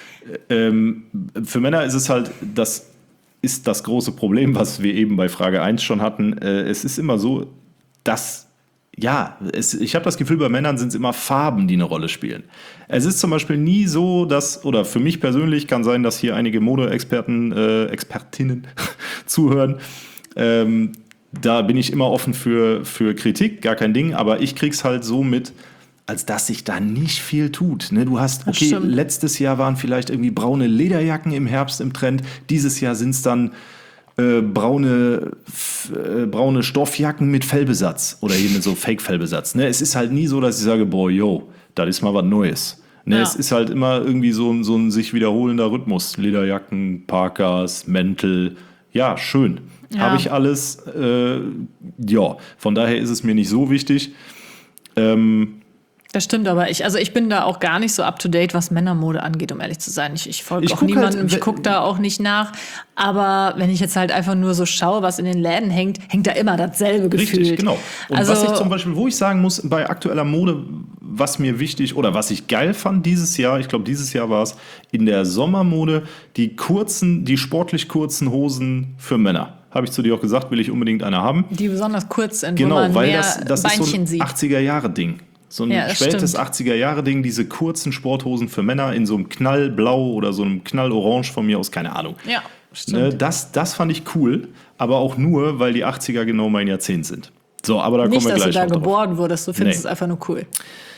C: Ähm, für Männer ist es halt, das ist das große Problem, was wir eben bei Frage eins schon hatten. Äh, es ist immer so, dass, ja, es, ich habe das Gefühl, bei Männern sind es immer Farben, die eine Rolle spielen. Es ist zum Beispiel nie so, dass, oder für mich persönlich kann sein, dass hier einige Modeexperten, äh, Expertinnen zuhören. Ähm, da bin ich immer offen für, für Kritik, gar kein Ding, aber ich krieg's halt so mit, als dass sich da nicht viel tut. Ne? Du hast, okay,
B: stimmt.
C: letztes Jahr waren vielleicht irgendwie braune Lederjacken im Herbst im Trend. Dieses Jahr sind es dann äh, braune, f, äh, braune Stoffjacken mit Fellbesatz oder eben so Fake-Fellbesatz. Ne? Es ist halt nie so, dass ich sage, boah, yo, das ist mal was Neues. Ne?
B: Ja.
C: Es ist halt immer irgendwie so ein, so ein sich wiederholender Rhythmus. Lederjacken, Parkas, Mäntel, Ja, schön.
B: Ja.
C: Habe ich alles. Äh, ja, von daher ist es mir nicht so wichtig. Ähm,
B: Das stimmt, aber ich, also ich bin da auch gar nicht so up to date, was Männermode angeht, um ehrlich zu sein. Ich, ich folge
C: Ich
B: auch
C: guck
B: niemandem,
C: halt,
B: ich gucke da auch nicht nach. Aber wenn ich jetzt halt einfach nur so schaue, was in den Läden hängt, hängt da immer dasselbe Gefühl.
C: Richtig, genau. Und
B: also,
C: was ich zum Beispiel, wo ich sagen muss, bei aktueller Mode, was mir wichtig oder was ich geil fand dieses Jahr, ich glaube dieses Jahr war es, in der Sommermode, die kurzen, die sportlich kurzen Hosen für Männer. Habe ich zu dir auch gesagt, will ich unbedingt eine haben.
B: die besonders kurz sind,
C: Genau,
B: wo man
C: weil
B: mehr
C: das, das ist so
B: Beinchen
C: ein
B: sieht.
C: achtziger-Jahre-Ding. So ein
B: Ja, das
C: spätes
B: stimmt.
C: achtziger-Jahre-Ding, diese kurzen Sporthosen für Männer in so einem Knallblau oder so einem Knallorange von mir aus, keine Ahnung.
B: Ja, stimmt.
C: Ne, das, das fand ich cool, aber auch nur, weil die achtziger genau mein Jahrzehnt sind. So, aber da
B: Nicht,
C: kommen wir
B: dass du
C: gleich
B: da
C: noch drauf.
B: geboren wurdest, du findest
C: Nee.
B: es einfach nur cool.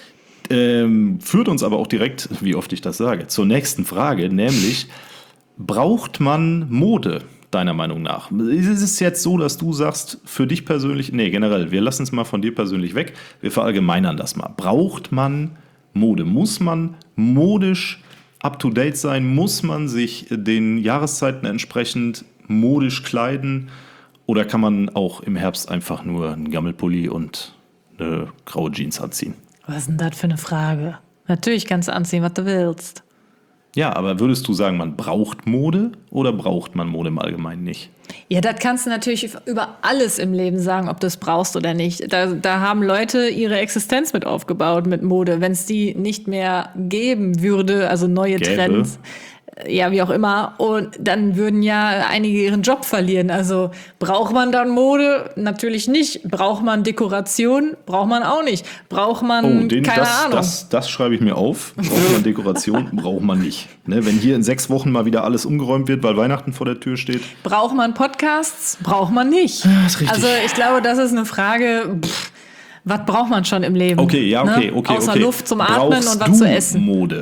C: Ähm, führt uns aber auch direkt, wie oft ich das sage, zur nächsten Frage, nämlich, braucht man Mode, deiner Meinung nach? Ist es jetzt so, dass du sagst, für dich persönlich, nee, generell, wir lassen es mal von dir persönlich weg, wir verallgemeinern das mal. Braucht man Mode? Muss man modisch up-to-date sein? Muss man sich den Jahreszeiten entsprechend modisch kleiden? Oder kann man auch im Herbst einfach nur einen Gammelpulli und eine graue Jeans anziehen?
B: Was ist denn das für eine Frage? Natürlich kannst du anziehen, was du willst.
C: Ja, aber würdest du sagen, man braucht Mode oder braucht man Mode im Allgemeinen nicht?
B: Ja, das kannst du natürlich über alles im Leben sagen, ob du es brauchst oder nicht. Da, da haben Leute ihre Existenz mit aufgebaut mit Mode. Wenn es die nicht mehr geben würde, also neue
C: Gäbe.
B: Trends, ja, wie auch immer, und dann würden ja einige ihren Job verlieren. Also braucht man dann Mode? Natürlich nicht. Braucht man Dekoration? Braucht man auch nicht. Braucht man,
C: Oh, den,
B: keine
C: das,
B: Ahnung.
C: das, das schreibe ich mir auf. Braucht man Dekoration? Braucht man nicht. Ne, wenn hier in sechs Wochen mal wieder alles umgeräumt wird, weil Weihnachten vor der Tür steht.
B: Braucht man Podcasts? Braucht man nicht.
C: ist richtig.
B: Also ich glaube, das ist eine Frage, pff, was braucht man schon im Leben?
C: Okay, ja, okay,
B: ne?
C: okay.
B: Außer
C: okay.
B: Luft zum Atmen
C: Brauchst
B: und was
C: du
B: zu essen.
C: Mode?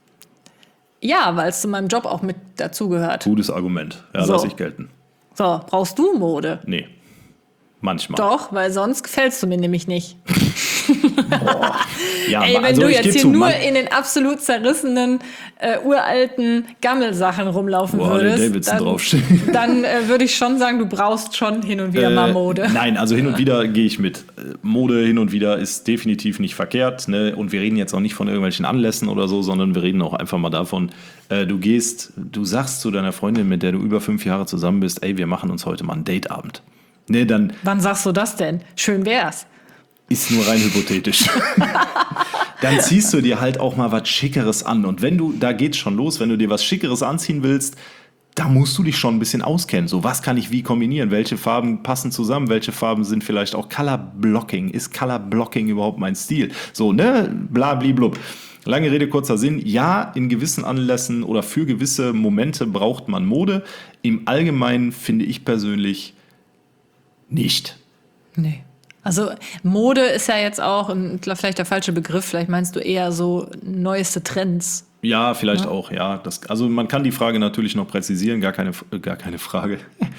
B: Ja, weil es zu meinem Job auch mit dazugehört.
C: Gutes Argument. Ja,
B: So.
C: lass ich gelten.
B: So, brauchst du Mode?
C: Nee. Manchmal.
B: Doch, weil sonst gefällst du mir nämlich nicht.
C: Ja,
B: Ey, wenn
C: also
B: du
C: ich
B: jetzt
C: geb
B: hier
C: zu,
B: nur
C: man-
B: in den absolut zerrissenen, äh, uralten Gammelsachen rumlaufen
C: Wo Harley
B: würdest,
C: Davidson
B: dann,
C: draufsteht.
B: dann äh, würde ich schon sagen, du brauchst schon hin und wieder
C: Äh,
B: mal Mode.
C: Nein, also hin und wieder gehe ich mit. Äh, Mode hin und wieder ist definitiv nicht verkehrt. Ne? Und wir reden jetzt auch nicht von irgendwelchen Anlässen oder so, sondern wir reden auch einfach mal davon, äh, du gehst, du sagst zu deiner Freundin, mit der du über fünf Jahre zusammen bist, ey, wir machen uns heute mal einen Dateabend. Ne, dann
B: Wann sagst du das denn? Schön wär's.
C: ist nur rein hypothetisch. Dann ziehst du dir halt auch mal was Schickeres an. Und wenn du, da geht's schon los, wenn du dir was Schickeres anziehen willst, da musst du dich schon ein bisschen auskennen. So, was kann ich wie kombinieren? Welche Farben passen zusammen? Welche Farben sind vielleicht auch Color Blocking? Ist Color Blocking überhaupt mein Stil? So, ne? Blabliblub. Lange Rede, kurzer Sinn. Ja, in gewissen Anlässen oder für gewisse Momente braucht man Mode. Im Allgemeinen finde ich persönlich nicht.
B: Nee. Also Mode ist ja jetzt auch ein, vielleicht der falsche Begriff. Vielleicht meinst du eher so neueste Trends.
C: Ja, vielleicht auch, ja. Das, also man kann die Frage natürlich noch präzisieren, gar keine, gar keine Frage.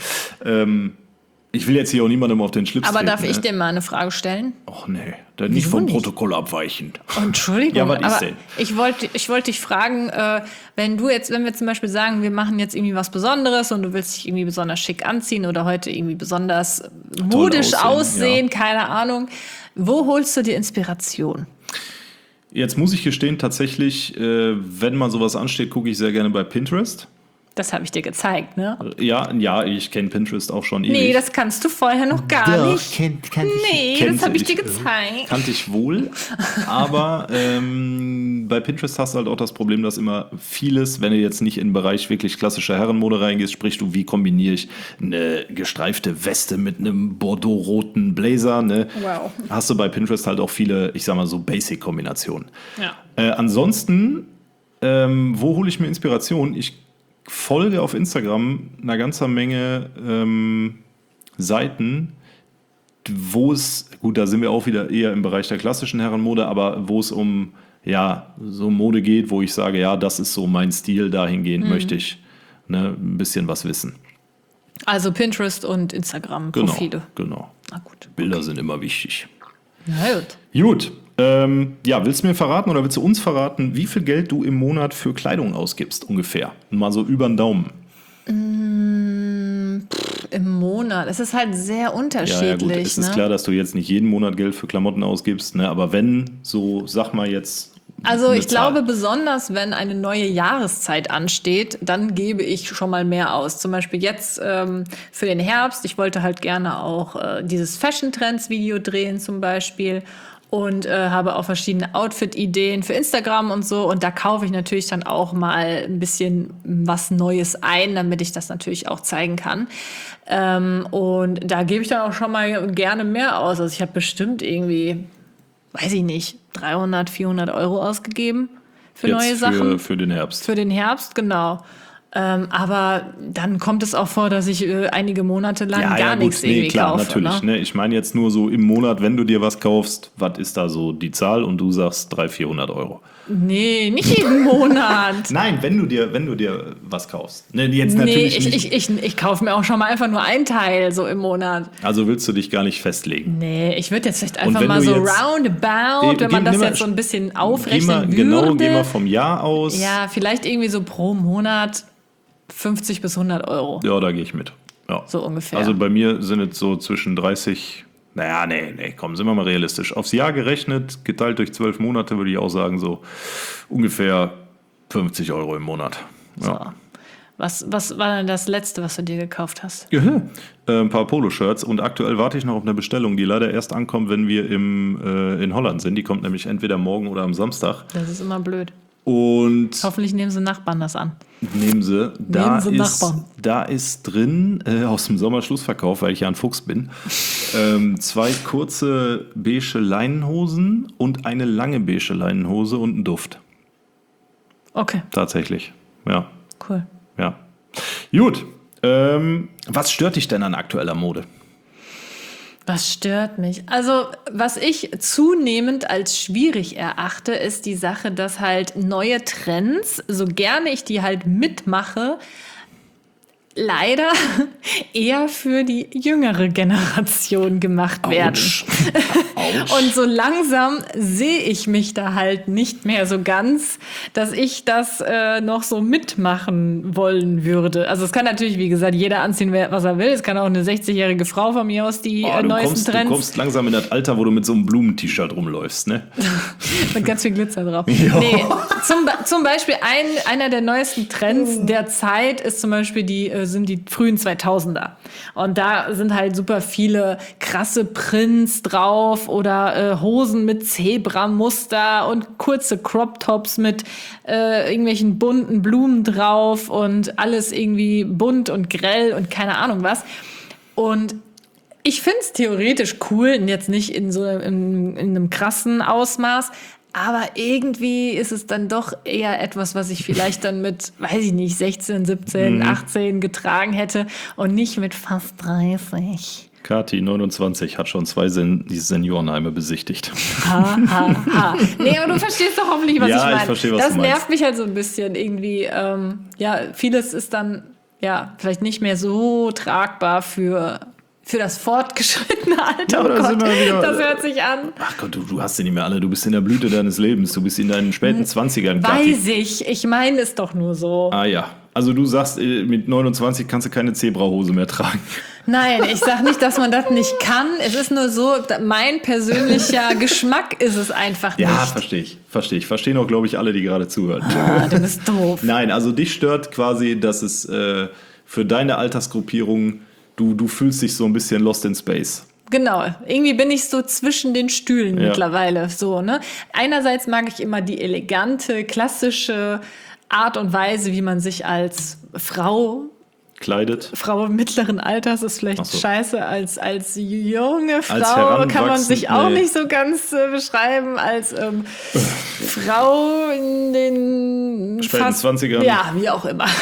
C: ähm, ich will jetzt hier auch niemandem auf den Schlips
B: Aber
C: treten,
B: darf ich
C: ne?
B: dir mal eine Frage stellen?
C: Och nee, dann nicht
B: Wieso
C: vom
B: nicht?
C: Protokoll abweichen.
B: Entschuldigung,
C: Ja, was ist
B: aber
C: denn?
B: ich wollte ich wollte dich fragen, äh, wenn du jetzt, wenn wir zum Beispiel sagen, wir machen jetzt irgendwie was Besonderes und du willst dich irgendwie besonders schick anziehen oder heute irgendwie besonders modisch
C: aussehen,
B: aussehen, keine Ahnung, wo holst du dir Inspiration?
C: Jetzt muss ich gestehen, tatsächlich, äh, wenn mal sowas ansteht, gucke ich sehr gerne bei Pinterest.
B: Das habe ich dir gezeigt, ne?
C: Ja, ja, ich kenne Pinterest auch schon ewig.
B: Nee, das kannst du vorher noch gar nicht.
C: kennt, kennt
B: Nee,
C: kannte
B: das habe ich dir gezeigt.
C: Kannte ich wohl, aber ähm, bei Pinterest hast du halt auch das Problem, dass immer vieles, wenn du jetzt nicht in den Bereich wirklich klassischer Herrenmode reingehst, sprichst du, wie kombiniere ich eine gestreifte Weste mit einem bordeaux-roten Blazer, ne?
B: Wow.
C: Hast du bei Pinterest halt auch viele, ich sag mal so Basic-Kombinationen.
B: Ja.
C: Äh, ansonsten, ähm, wo hole ich mir Inspiration? Ich folge auf Instagram einer ganzen Menge ähm, Seiten, wo es, gut, da sind wir auch wieder eher im Bereich der klassischen Herrenmode, aber wo es um ja, so Mode geht, wo ich sage, ja, das ist so mein Stil, dahingehend
B: Mhm.
C: möchte ich ne, ein bisschen was wissen.
B: Also Pinterest und Instagram-Profile.
C: Genau, genau.
B: Na gut.
C: Bilder sind immer wichtig.
B: Na gut.
C: Gut, ähm, ja, willst du mir verraten oder willst du uns verraten, wie viel Geld du im Monat für Kleidung ausgibst, ungefähr? Mal so über den Daumen.
B: Mm, pff, im Monat. Es ist halt sehr unterschiedlich.
C: Ja, ja gut, es
B: ne?
C: ist klar, dass du jetzt nicht jeden Monat Geld für Klamotten ausgibst, ne? Aber wenn, so sag mal jetzt.
B: Also
C: eine
B: ich
C: Zahl.
B: glaube, besonders wenn eine neue Jahreszeit ansteht, dann gebe ich schon mal mehr aus. Zum Beispiel jetzt ähm, für den Herbst. Ich wollte halt gerne auch äh, dieses Fashion-Trends-Video drehen zum Beispiel und äh, habe auch verschiedene Outfit-Ideen für Instagram und so. Und da kaufe ich natürlich dann auch mal ein bisschen was Neues ein, damit ich das natürlich auch zeigen kann. Ähm, und da gebe ich dann auch schon mal gerne mehr aus. Also ich habe bestimmt irgendwie... weiß ich nicht, dreihundert, vierhundert Euro ausgegeben für
C: Jetzt
B: neue
C: für,
B: Sachen.
C: Für den Herbst.
B: Für den Herbst, genau. Ähm, aber dann kommt es auch vor, dass ich äh, einige Monate lang
C: ja,
B: gar
C: ja, gut,
B: nichts
C: nee,
B: irgendwie
C: klar,
B: kaufe.
C: natürlich.
B: Ne?
C: Ne? Ich meine jetzt nur so im Monat, wenn du dir was kaufst, was ist da so die Zahl und du sagst dreihundert, vierhundert Euro.
B: Nee, nicht jeden Monat.
C: Nein, wenn du dir, wenn du dir was kaufst. Ne, jetzt
B: Nee,
C: natürlich
B: ich,
C: nicht.
B: ich, ich, ich kaufe mir auch schon mal einfach nur ein Teil so im Monat.
C: Also willst du dich gar nicht festlegen.
B: Nee, ich würde jetzt vielleicht
C: Und
B: einfach
C: wenn
B: mal
C: du
B: so
C: jetzt-
B: roundabout,
C: Eh,
B: wenn man
C: geh-
B: das
C: nimm mal-
B: jetzt so ein bisschen
C: Geh
B: aufrechnen
C: mal,
B: würde.
C: genau, geh mal vom Jahr aus.
B: Ja, vielleicht irgendwie so pro Monat fünfzig bis hundert Euro.
C: Ja, da gehe ich mit. Ja.
B: So ungefähr.
C: Also bei mir sind es so zwischen dreißig, naja, nee, nee, komm, sind wir mal realistisch. Aufs Jahr gerechnet, geteilt durch zwölf Monate, würde ich auch sagen, so ungefähr fünfzig Euro im Monat. Ja.
B: So. Was, was war denn das Letzte, was du dir gekauft hast?
C: Ja. Äh, ein paar Poloshirts und aktuell warte ich noch auf eine Bestellung, die leider erst ankommt, wenn wir im, äh, in Holland sind. Die kommt nämlich entweder morgen oder am Samstag.
B: Das ist immer blöd.
C: Und
B: Hoffentlich nehmen sie Nachbarn das an.
C: nehmen sie, da,
B: sie
C: ist,
B: Nachbarn.
C: da ist drin, äh, aus dem Sommerschlussverkauf, weil ich ja ein Fuchs bin, ähm, zwei kurze beige Leinenhosen und eine lange beige Leinenhose und ein Duft.
B: Okay,
C: Tatsächlich, ja.
B: cool.
C: Ja. Gut. Ähm, was stört dich denn an aktueller Mode?
B: Was stört mich? Also, was ich zunehmend als schwierig erachte, ist die Sache, dass halt neue Trends, so gerne ich die halt mitmache, leider eher für die jüngere Generation gemacht werden.
C: Autsch.
B: Und so langsam sehe ich mich da halt nicht mehr so ganz, dass ich das äh, noch so mitmachen wollen würde. Also es kann natürlich, wie gesagt, jeder anziehen, was er will. Es kann auch eine sechzigjährige Frau von mir aus die
C: Oh,
B: äh,
C: du,
B: neuesten
C: kommst, du
B: Trends.
C: kommst langsam in das Alter, wo du mit so einem Blumen-T-Shirt rumläufst, ne?
B: Mit ganz viel Glitzer drauf.
C: Ja.
B: Nee, zum, Be- zum Beispiel ein, einer der neuesten Trends der Zeit ist zum Beispiel die, äh, sind die frühen zweitausender. Und da sind halt super viele krasse Prints drauf oder äh, Hosen mit Zebramuster und kurze Crop-Tops mit äh, irgendwelchen bunten Blumen drauf und alles irgendwie bunt und grell und keine Ahnung was. Und ich finde es theoretisch cool, und jetzt nicht in so in, in einem krassen Ausmaß, aber irgendwie ist es dann doch eher etwas, was ich vielleicht dann mit, weiß ich nicht, sechzehn, siebzehn, achtzehn getragen hätte und nicht mit fast dreißig.
C: Kathi, neunundzwanzig, hat schon zwei Sen- die Seniorenheime besichtigt.
B: Ha, ha, ha. Nee, aber du verstehst doch hoffentlich, was
C: Ja,
B: ich meine.
C: ich verstehe, was
B: das
C: du meinst.
B: nervt mich halt so ein bisschen irgendwie. Ähm, ja, vieles ist dann ja vielleicht nicht mehr so tragbar für für das fortgeschrittene Alter.
C: Ja, aber
B: oh
C: da
B: Gott,
C: sind wir wieder-
B: das hört sich an.
C: Ach Gott, du, du hast sie nicht mehr alle. Du bist in der Blüte deines Lebens. Du bist in deinen späten Zwanzigern, Kathi.
B: Weiß ich. Ich meine es doch nur so.
C: Ah ja. Also du sagst, äh, mit neunundzwanzig kannst du keine Zebrahose mehr tragen.
B: Nein, ich sag nicht, dass man das nicht kann. Es ist nur so, da- mein persönlicher Geschmack ist es einfach
C: Ja,
B: nicht.
C: verstehe ich. Verstehe ich. Verstehen auch, glaube ich, alle, die gerade zuhören.
B: Ah, du bist doof.
C: Nein, also dich stört quasi, dass es äh, für deine Altersgruppierung, du, du fühlst dich so ein bisschen lost in space.
B: Genau, irgendwie bin ich so zwischen den Stühlen
C: Ja.
B: mittlerweile. So, ne? Einerseits mag ich immer die elegante, klassische Art und Weise, wie man sich als Frau,
C: Kleidet.
B: Frau mittleren Alters ist vielleicht
C: Ach so.
B: scheiße, als, als junge Frau
C: Als
B: kann man sich auch
C: heranwachsend, nee.
B: nicht so ganz äh, beschreiben, als ähm, Frau in den
C: Späten zwanzigern.
B: Ja, wie auch immer.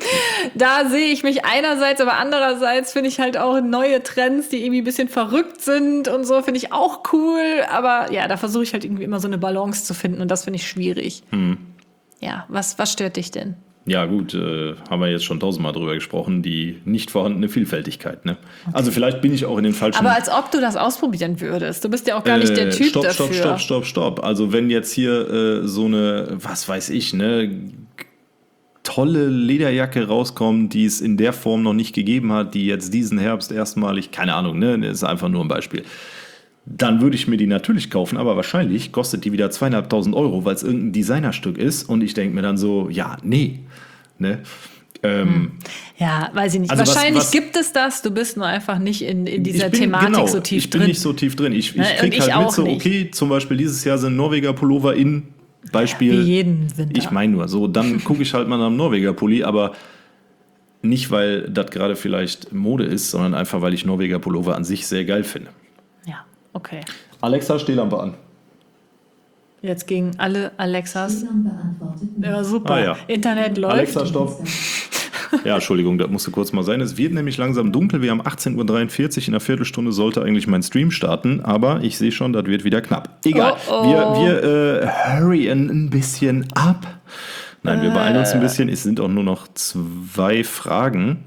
B: Da sehe ich mich einerseits, aber andererseits finde ich halt auch neue Trends, die irgendwie ein bisschen verrückt sind und so, finde ich auch cool. Aber ja, da versuche ich halt irgendwie immer so eine Balance zu finden und das finde ich schwierig.
C: Hm.
B: Ja, was, was stört dich denn?
C: Ja gut, äh, haben wir jetzt schon tausendmal drüber gesprochen, die nicht vorhandene Vielfältigkeit. Ne? Also vielleicht bin ich auch in den falschen...
B: Aber als ob du das ausprobieren würdest. Du bist ja auch gar nicht der
C: Äh,
B: Typ
C: stopp,
B: dafür.
C: Stopp, stopp, stopp, stopp. Also wenn jetzt hier äh, so eine, was weiß ich, ne, tolle Lederjacke rauskommt, die es in der Form noch nicht gegeben hat, die jetzt diesen Herbst erstmalig, keine Ahnung, ne, das ist einfach nur ein Beispiel. Dann würde ich mir die natürlich kaufen, aber wahrscheinlich kostet die wieder zweieinhalbtausend Euro, weil es irgendein Designerstück ist und ich denke mir dann so, ja, nee, ne. Ähm,
B: ja, weiß ich nicht.
C: also
B: Wahrscheinlich
C: was, was,
B: gibt es das, du bist nur einfach nicht in, in dieser
C: bin,
B: Thematik
C: genau,
B: so tief
C: ich bin
B: drin.
C: nicht so tief drin. Ich, ich
B: Ne,
C: krieg
B: und ich
C: halt mit
B: auch
C: so,
B: nicht.
C: okay, zum Beispiel dieses Jahr sind Norweger Pullover in, Beispiel.
B: Wie jeden Winter.
C: Ich meine nur, so, dann gucke ich halt mal nach einem Norweger Pulli, aber nicht, weil das gerade vielleicht Mode ist, sondern einfach, weil ich Norweger Pullover an sich sehr geil finde.
B: Ja, okay.
C: Alexa, Stehlampe an.
B: Jetzt gegen alle Alexas. Ja, super.
C: Ah, ja.
B: Internet läuft.
C: Alexa, stopp. Ja, Entschuldigung, das musste kurz mal sein. Es wird nämlich langsam dunkel. Wir haben achtzehn Uhr dreiundvierzig. In einer Viertelstunde sollte eigentlich mein Stream starten. Aber ich sehe schon, das wird wieder knapp. Egal.
B: Oh, oh.
C: Wir, wir äh, hurryen ein bisschen ab. Nein, wir beeilen uns ein bisschen. Es sind auch nur noch zwei Fragen.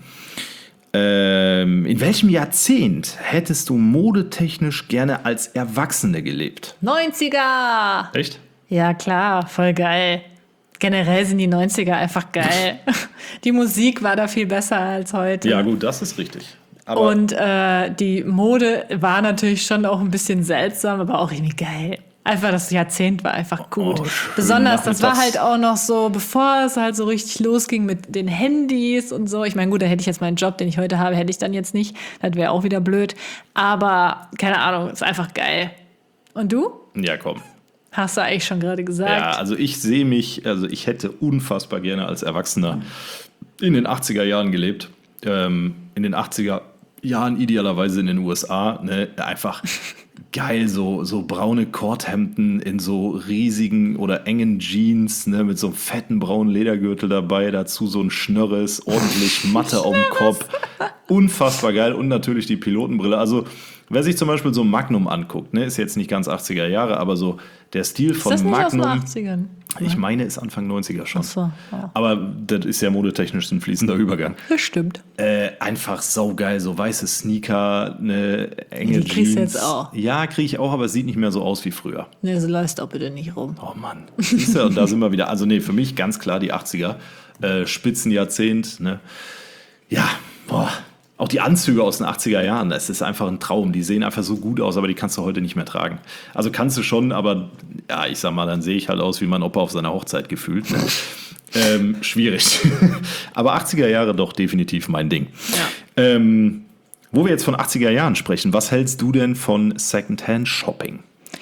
C: Ähm, in welchem Jahrzehnt hättest du modetechnisch gerne als Erwachsene gelebt?
B: neunziger!
C: Echt?
B: Ja, klar, voll geil. Generell sind die neunziger einfach geil. Die Musik war da viel besser als heute.
C: Ja, gut, das ist richtig. Aber
B: Und äh, die Mode war natürlich schon auch ein bisschen seltsam, aber auch irgendwie geil. Einfach das Jahrzehnt war einfach gut.
C: Oh, schön.
B: Besonders, das war
C: Nachmittags.
B: halt auch noch so, bevor es halt so richtig losging mit den Handys und so. Ich meine, gut, da hätte ich jetzt meinen Job, den ich heute habe, hätte ich dann jetzt nicht. Das wäre auch wieder blöd. Aber, keine Ahnung, ist einfach geil. Und du?
C: ja, komm.
B: Hast du eigentlich schon gerade gesagt.
C: Ja, also ich sehe mich, also ich hätte unfassbar gerne als Erwachsener in den achtziger Jahren gelebt. Ähm, in den achtziger Jahren idealerweise in den U S A. Ne? Einfach geil, so, so braune Korthemden in so riesigen oder engen Jeans, ne? Mit so einem fetten braunen Ledergürtel dabei, dazu so ein Schnörres, ordentlich Matte auf dem Kopf. Unfassbar geil und natürlich die Pilotenbrille. Also wer sich zum Beispiel so Magnum anguckt, ne, ist jetzt nicht ganz achtziger Jahre, aber so der Stil
B: ist
C: von
B: das nicht
C: Magnum.
B: aus den achtzigern?
C: Ich meine, ist Anfang neunziger schon.
B: Ach so, ja.
C: Aber das ist ja modetechnisch ein fließender Übergang.
B: Das stimmt.
C: Äh, einfach saugeil, so weiße Sneaker, eine enge
B: Die kriegst du
C: Jeans.
B: jetzt auch.
C: Ja, kriege ich auch, aber es sieht nicht mehr so aus wie früher.
B: Nee, so läufst auch bitte nicht rum.
C: Oh Mann. Siehst du, und da sind wir wieder. Also nee, für mich ganz klar die achtziger. Äh, Spitzenjahrzehnt. Ne? Ja, boah. Auch die Anzüge aus den achtziger Jahren, das ist einfach ein Traum. Die sehen einfach so gut aus, aber die kannst du heute nicht mehr tragen. Also kannst du schon, aber ja, ich sag mal, dann sehe ich halt aus wie mein Opa auf seiner Hochzeit gefühlt. Ne? ähm, schwierig. Aber achtziger Jahre doch definitiv mein Ding.
B: Ja.
C: Ähm, wo wir jetzt von achtziger Jahren sprechen, was hältst du denn von Secondhand-Shopping?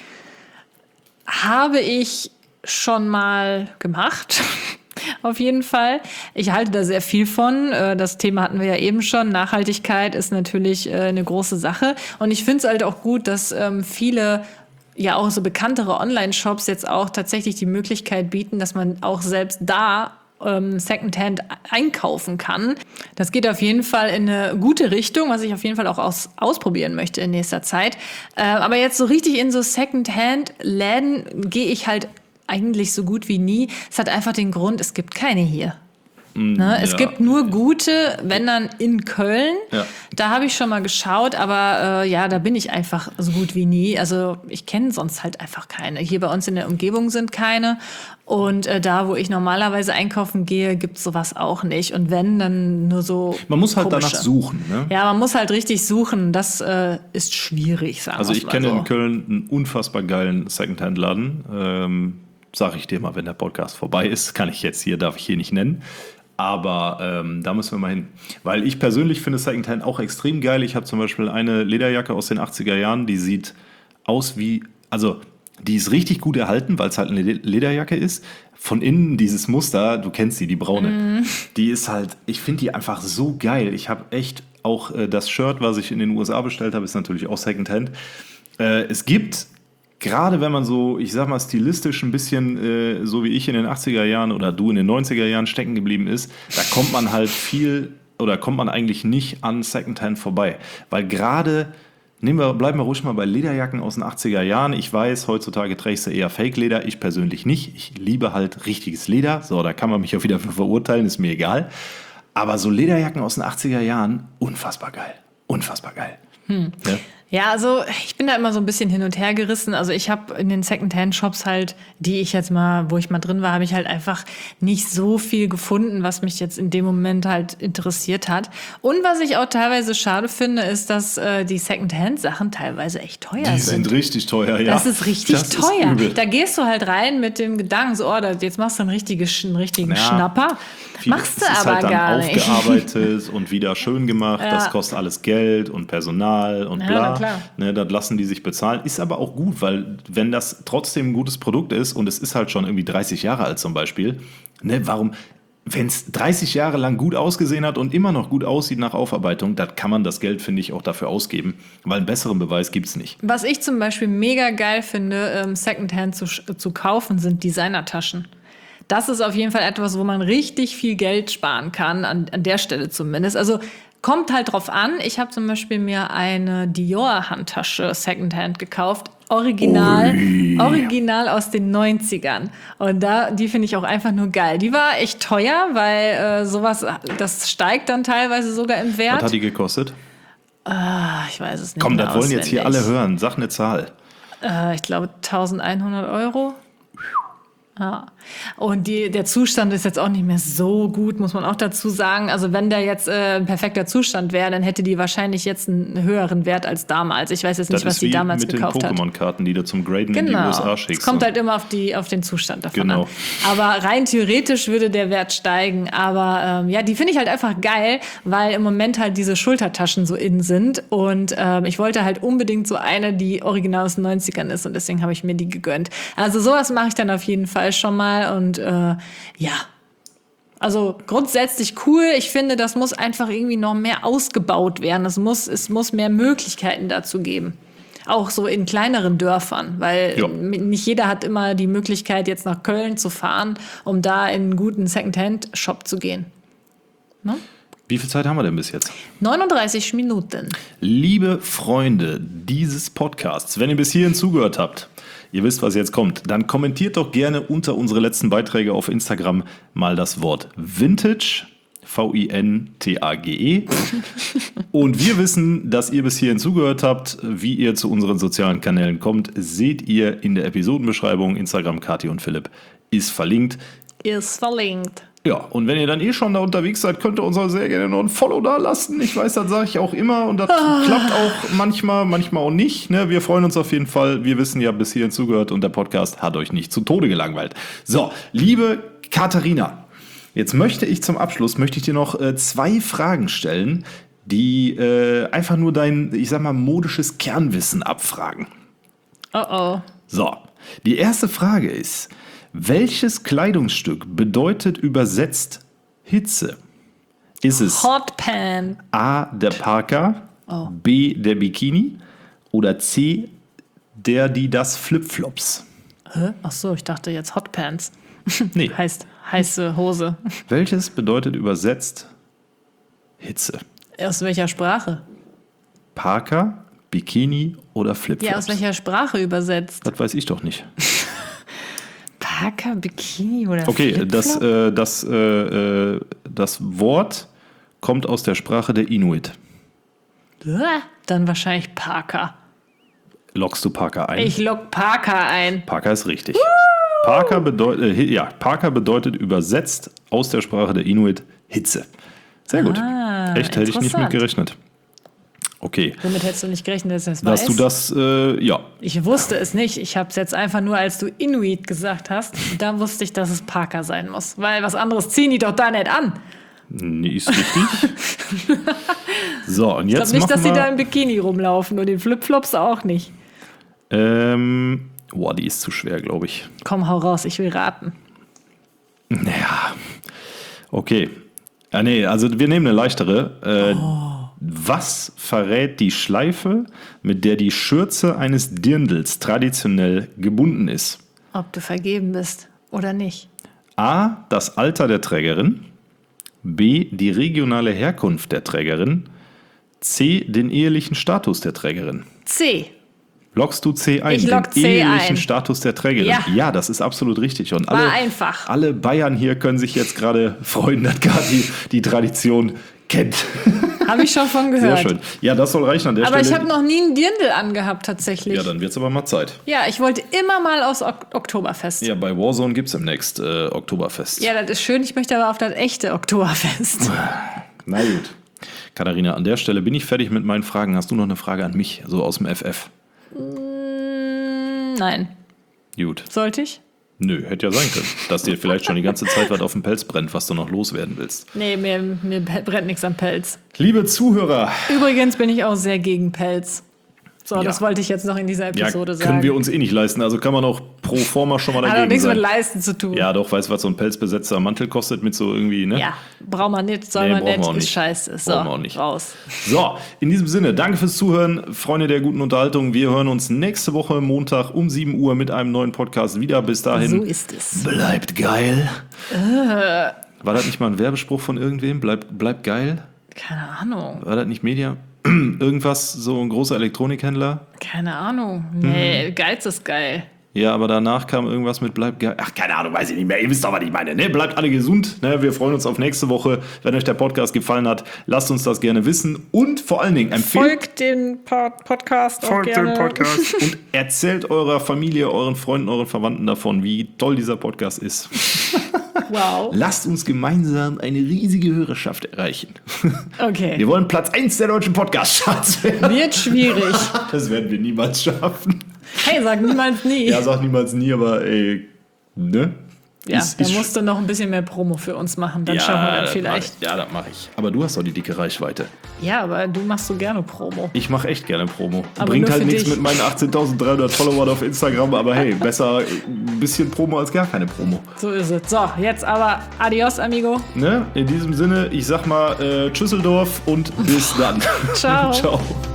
B: Habe ich schon mal gemacht. Auf jeden Fall. Ich halte da sehr viel von. Das Thema hatten wir ja eben schon. Nachhaltigkeit ist natürlich eine große Sache. Und ich finde es halt auch gut, dass viele, ja auch so bekanntere Online-Shops jetzt auch tatsächlich die Möglichkeit bieten, dass man auch selbst da ähm, Secondhand einkaufen kann. Das geht auf jeden Fall in eine gute Richtung, was ich auf jeden Fall auch aus, ausprobieren möchte in nächster Zeit. Äh, aber jetzt so richtig in so Secondhand-Läden gehe ich halt eigentlich so gut wie nie. Es hat einfach den Grund, es gibt keine hier.
C: Mm,
B: Ne? Es
C: ja.
B: gibt nur gute, wenn dann in Köln.
C: Ja.
B: Da habe ich schon mal geschaut, aber äh, ja, da bin ich einfach so gut wie nie. Also ich kenne sonst halt einfach keine. Hier bei uns in der Umgebung sind keine. Und äh, da, wo ich normalerweise einkaufen gehe, gibt's sowas auch nicht. Und wenn, dann nur so
C: Man muss halt
B: komische.
C: danach suchen. Ne?
B: Ja, man muss halt richtig suchen. Das äh, ist schwierig, sagen
C: Also
B: wir's
C: ich
B: mal
C: kenne
B: so.
C: in Köln einen unfassbar geilen Secondhand-Laden. Ähm, sag ich dir mal, wenn der Podcast vorbei ist. Kann ich jetzt hier, darf ich hier nicht nennen. Aber ähm, da müssen wir mal hin. Weil ich persönlich finde Secondhand auch extrem geil. Ich habe zum Beispiel eine Lederjacke aus den achtziger Jahren, die sieht aus wie, also die ist richtig gut erhalten, weil es halt eine Lederjacke ist. Von innen dieses Muster, du kennst sie, die braune, mm. die ist halt, ich finde die einfach so geil. Ich habe echt auch äh, das Shirt, was ich in den U S A bestellt habe, ist natürlich auch Secondhand. Äh, es gibt, gerade wenn man so, ich sag mal, stilistisch ein bisschen äh, so wie ich in den achtziger Jahren oder du in den neunziger Jahren stecken geblieben ist, da kommt man halt viel oder kommt man eigentlich nicht an Secondhand vorbei. Weil gerade, nehmen wir, bleiben wir ruhig mal bei Lederjacken aus den achtziger Jahren. Ich weiß, heutzutage trägst du eher Fake-Leder, ich persönlich nicht. Ich liebe halt richtiges Leder. So, da kann man mich auch wieder für verurteilen, ist mir egal. Aber so Lederjacken aus den achtziger Jahren, unfassbar geil. Unfassbar geil.
B: Hm.
C: Ja?
B: Ja, also ich bin da immer so ein bisschen hin und her gerissen. Also ich habe in den Secondhand-Shops halt, die ich jetzt mal, wo ich mal drin war, habe ich halt einfach nicht so viel gefunden, was mich jetzt in dem Moment halt interessiert hat. Und was ich auch teilweise schade finde, ist, dass äh, die Secondhand-Sachen teilweise echt teuer
C: Die
B: sind.
C: sind richtig teuer, ja.
B: Das ist richtig
C: Das ist
B: teuer.
C: übel.
B: Da gehst du halt rein mit dem Gedanken, so, oh, da- jetzt machst du einen richtigen, einen richtigen
C: Ja,
B: Schnapper.
C: Viel-
B: Machst du
C: es ist
B: aber
C: halt dann
B: gar nicht.
C: aufgearbeitet und wieder schön gemacht.
B: Ja.
C: Das kostet alles Geld und Personal und
B: Ja,
C: bla.
B: na klar.
C: Ne, das lassen die sich bezahlen. Ist aber auch gut, weil wenn das trotzdem ein gutes Produkt ist und es ist halt schon irgendwie dreißig Jahre alt zum Beispiel, ne, warum, wenn es dreißig Jahre lang gut ausgesehen hat und immer noch gut aussieht nach Aufarbeitung, dann kann man das Geld, finde ich, auch dafür ausgeben, weil einen besseren Beweis gibt es nicht.
B: Was ich zum Beispiel mega geil finde, ähm, Secondhand zu, sch- zu kaufen, sind Designertaschen. Das ist auf jeden Fall etwas, wo man richtig viel Geld sparen kann, an, an der Stelle zumindest. Also kommt halt drauf an. Ich habe zum Beispiel mir eine Dior-Handtasche Secondhand gekauft. Original,
C: Ui.
B: original aus den neunzigern. Und da, die finde ich auch einfach nur geil. Die war echt teuer, weil äh, sowas, das steigt dann teilweise sogar im Wert.
C: Was hat die gekostet?
B: Ah, ich weiß es nicht.
C: Komm,
B: mehr
C: das wollen jetzt hier alle
B: auswendig.
C: hören. Sag eine Zahl.
B: Äh, ich glaube eintausendeinhundert Euro. Ja. Und die, der Zustand ist jetzt auch nicht mehr so gut, muss man auch dazu sagen. Also wenn der jetzt äh, ein perfekter Zustand wäre, dann hätte die wahrscheinlich jetzt einen höheren Wert als damals. Ich weiß jetzt nicht,
C: Das
B: was
C: ist
B: die
C: wie
B: damals
C: mit den
B: gekauft hat.
C: Pokémon-Karten, die du zum Graden in die
B: Genau.
C: U S A
B: Es
C: schickst.
B: kommt
C: ne?
B: halt immer auf, die, auf den Zustand davon
C: Genau.
B: an. Aber rein theoretisch würde der Wert steigen. Aber ähm, ja, die finde ich halt einfach geil, weil im Moment halt diese Schultertaschen so in sind. Und ähm, ich wollte halt unbedingt so eine, die original aus den neunzigern ist. Und deswegen habe ich mir die gegönnt. Also sowas mache ich dann auf jeden Fall schon mal. Und äh, ja, also grundsätzlich cool. Ich finde, das muss einfach irgendwie noch mehr ausgebaut werden. Es muss, es muss mehr Möglichkeiten dazu geben. Auch so in kleineren Dörfern, weil
C: Ja.
B: nicht jeder hat immer die Möglichkeit, jetzt nach Köln zu fahren, um da in einen guten Secondhand-Shop zu gehen. Ne?
C: Wie viel Zeit haben wir denn bis jetzt?
B: neununddreißig Minuten.
C: Liebe Freunde dieses Podcasts, wenn ihr bis hierhin zugehört habt, ihr wisst, was jetzt kommt, dann kommentiert doch gerne unter unsere letzten Beiträge auf Instagram mal das Wort Vintage, V I N T A G E. Und wir wissen, dass ihr bis hierhin zugehört habt. Wie ihr zu unseren sozialen Kanälen kommt, seht ihr in der Episodenbeschreibung. Instagram, Kathi und Philipp ist verlinkt.
B: Ist verlinkt.
C: Ja, und wenn ihr dann eh schon da unterwegs seid, könnt ihr uns auch sehr gerne noch ein Follow da lassen. Ich weiß, das sage ich auch immer und das klappt auch manchmal, manchmal auch nicht. Ne? Wir freuen uns auf jeden Fall. Wir wissen ja, bis hierhin zugehört und der Podcast hat euch nicht zu Tode gelangweilt. So, liebe Katharina, jetzt möchte ich zum Abschluss, möchte ich dir noch äh, zwei Fragen stellen, die äh, einfach nur dein, ich sag mal, modisches Kernwissen abfragen.
B: Oh oh.
C: So, die erste Frage ist, welches Kleidungsstück bedeutet übersetzt Hitze? Ist es
B: Hotpan.
C: A, der Parker,
B: Oh.
C: B, der Bikini oder C, der, die, das Flipflops?
B: Hä? Ach so, ich dachte jetzt Hotpants.
C: Nee.
B: Heißt heiße Hose.
C: Welches bedeutet übersetzt Hitze?
B: Aus welcher Sprache?
C: Parker, Bikini oder Flipflops?
B: Ja, aus welcher Sprache übersetzt?
C: Das weiß ich doch nicht.
B: Parker, Bikini oder
C: Okay,
B: Flipflop?
C: das, äh, das, äh, äh, das Wort kommt aus der Sprache der Inuit.
B: Uah, Dann wahrscheinlich Parker.
C: Lockst du Parker ein?
B: Ich lock Parker ein.
C: Parker ist richtig. Parker, bedeut, äh, ja, Parker bedeutet übersetzt aus der Sprache der Inuit Hitze. Sehr gut.
B: Ah,
C: Echt, hätte ich nicht mit
B: interessant.
C: gerechnet. Okay.
B: Womit hättest du nicht gerechnet, dass du das
C: Dass
B: weißt?
C: du das, äh, ja,
B: Ich wusste es nicht. Ich habe es jetzt einfach nur, als du Inuit gesagt hast, da wusste ich, dass es Parker sein muss. Weil was anderes ziehen die doch da nicht an.
C: nee, ist richtig. So, und
B: Ich
C: jetzt
B: glaube nicht, dass
C: machen
B: sie da
C: wir,
B: im Bikini rumlaufen und in Flipflops auch nicht.
C: ähm, boah, die ist zu schwer, glaube ich.
B: Komm, hau raus, ich will raten.
C: Naja, okay. Ah, nee, also wir nehmen eine leichtere. Äh,
B: Oh.
C: Was verrät die Schleife, mit der die Schürze eines Dirndls traditionell gebunden ist?
B: Ob du vergeben bist oder nicht.
C: A, das Alter der Trägerin. B, die regionale Herkunft der Trägerin. C, den ehelichen Status der Trägerin.
B: C.
C: Loggst du C ein?
B: Ich log
C: den
B: C
C: ehelichen
B: ein.
C: Status der Trägerin.
B: Ja.
C: Ja, das ist absolut richtig. Und
B: War
C: alle,
B: einfach.
C: alle Bayern hier können sich jetzt gerade freuen, dass Kathi die Tradition kennt.
B: Habe ich schon von gehört.
C: Sehr schön. Ja, das soll reichen an der
B: Aber
C: Stelle.
B: ich habe noch nie einen Dirndl angehabt, tatsächlich.
C: Ja, dann wird's aber mal Zeit.
B: Ja, ich wollte immer mal aufs ok- Oktoberfest.
C: Ja, bei Warzone gibt's demnächst äh, Oktoberfest.
B: Ja, das ist schön. Ich möchte aber auf das echte Oktoberfest.
C: Na gut. Katharina, an der Stelle bin ich fertig mit meinen Fragen. Hast du noch eine Frage an mich, so aus dem F F?
B: Mm, nein.
C: Gut.
B: Sollte ich?
C: Nö, hätte ja sein können, dass dir vielleicht schon die ganze Zeit was auf dem Pelz brennt, was du noch loswerden willst.
B: Nee, mir, mir brennt nichts am Pelz.
C: Liebe Zuhörer,
B: Übrigens bin ich auch sehr gegen Pelz. So,
C: Ja.
B: das wollte ich jetzt noch in dieser
C: ja,
B: Episode sagen.
C: können wir uns eh nicht leisten, also kann man auch pro forma schon mal
B: Hat auch
C: dagegen
B: nichts
C: sein.
B: mit Leisten zu tun.
C: Ja, doch, weißt du, was so ein pelzbesetzter Mantel kostet mit so irgendwie, ne?
B: Ja, braucht man nicht, soll
C: Nee,
B: man
C: brauchen wir
B: nicht,
C: auch
B: ist
C: nicht.
B: scheiße. So,
C: Brauchen wir auch nicht.
B: raus.
C: So, in diesem Sinne, danke fürs Zuhören, Freunde der guten Unterhaltung. Wir hören uns nächste Woche Montag um sieben Uhr mit einem neuen Podcast wieder. Bis dahin.
B: So ist es.
C: Bleibt geil. War das nicht mal ein Werbespruch von irgendwem? Bleibt bleib geil?
B: Keine Ahnung.
C: War das nicht Media? Irgendwas, so ein großer Elektronikhändler?
B: Keine Ahnung. Nee,
C: Mhm.
B: Geiz ist geil.
C: Ja, aber danach kam irgendwas mit bleibt geil. Ach, keine Ahnung, weiß ich nicht mehr. Ihr wisst doch, was ich meine. Ne? Bleibt alle gesund. Ne? Wir freuen uns auf nächste Woche. Wenn euch der Podcast gefallen hat, lasst uns das gerne wissen. Und vor allen Dingen empfehlt
B: Folgt den Pod- Podcast auch
C: Folgt
B: gerne.
C: dem Podcast und erzählt eurer Familie, euren Freunden, euren Verwandten davon, wie toll dieser Podcast ist.
B: Wow.
C: Lasst uns gemeinsam eine riesige Hörerschaft erreichen.
B: Okay.
C: Wir wollen Platz eins der deutschen Podcast-Charts werden.
B: Wird schwierig.
C: Das werden wir niemals schaffen.
B: Hey, sag niemals nie.
C: Ja, sag niemals nie, aber ey, ne?
B: Ja,
C: Ist-
B: da
C: ist-
B: musst du noch ein bisschen mehr Promo für uns machen. Dann schauen wir das
C: das
B: vielleicht.
C: Mach ich. Ja, das mache ich. Aber du hast doch die dicke Reichweite.
B: Ja, aber du machst so gerne Promo.
C: Ich mache echt gerne Promo.
B: Aber
C: Bringt
B: nur
C: halt
B: für
C: nichts
B: dich.
C: mit meinen achtzehntausenddreihundert Followern auf Instagram, aber hey, besser ein bisschen Promo als gar keine Promo.
B: So ist es. So, jetzt aber adios, amigo.
C: Ne? In diesem Sinne, ich sag mal äh, Tschüsseldorf und bis dann.
B: Ciao.
C: Ciao.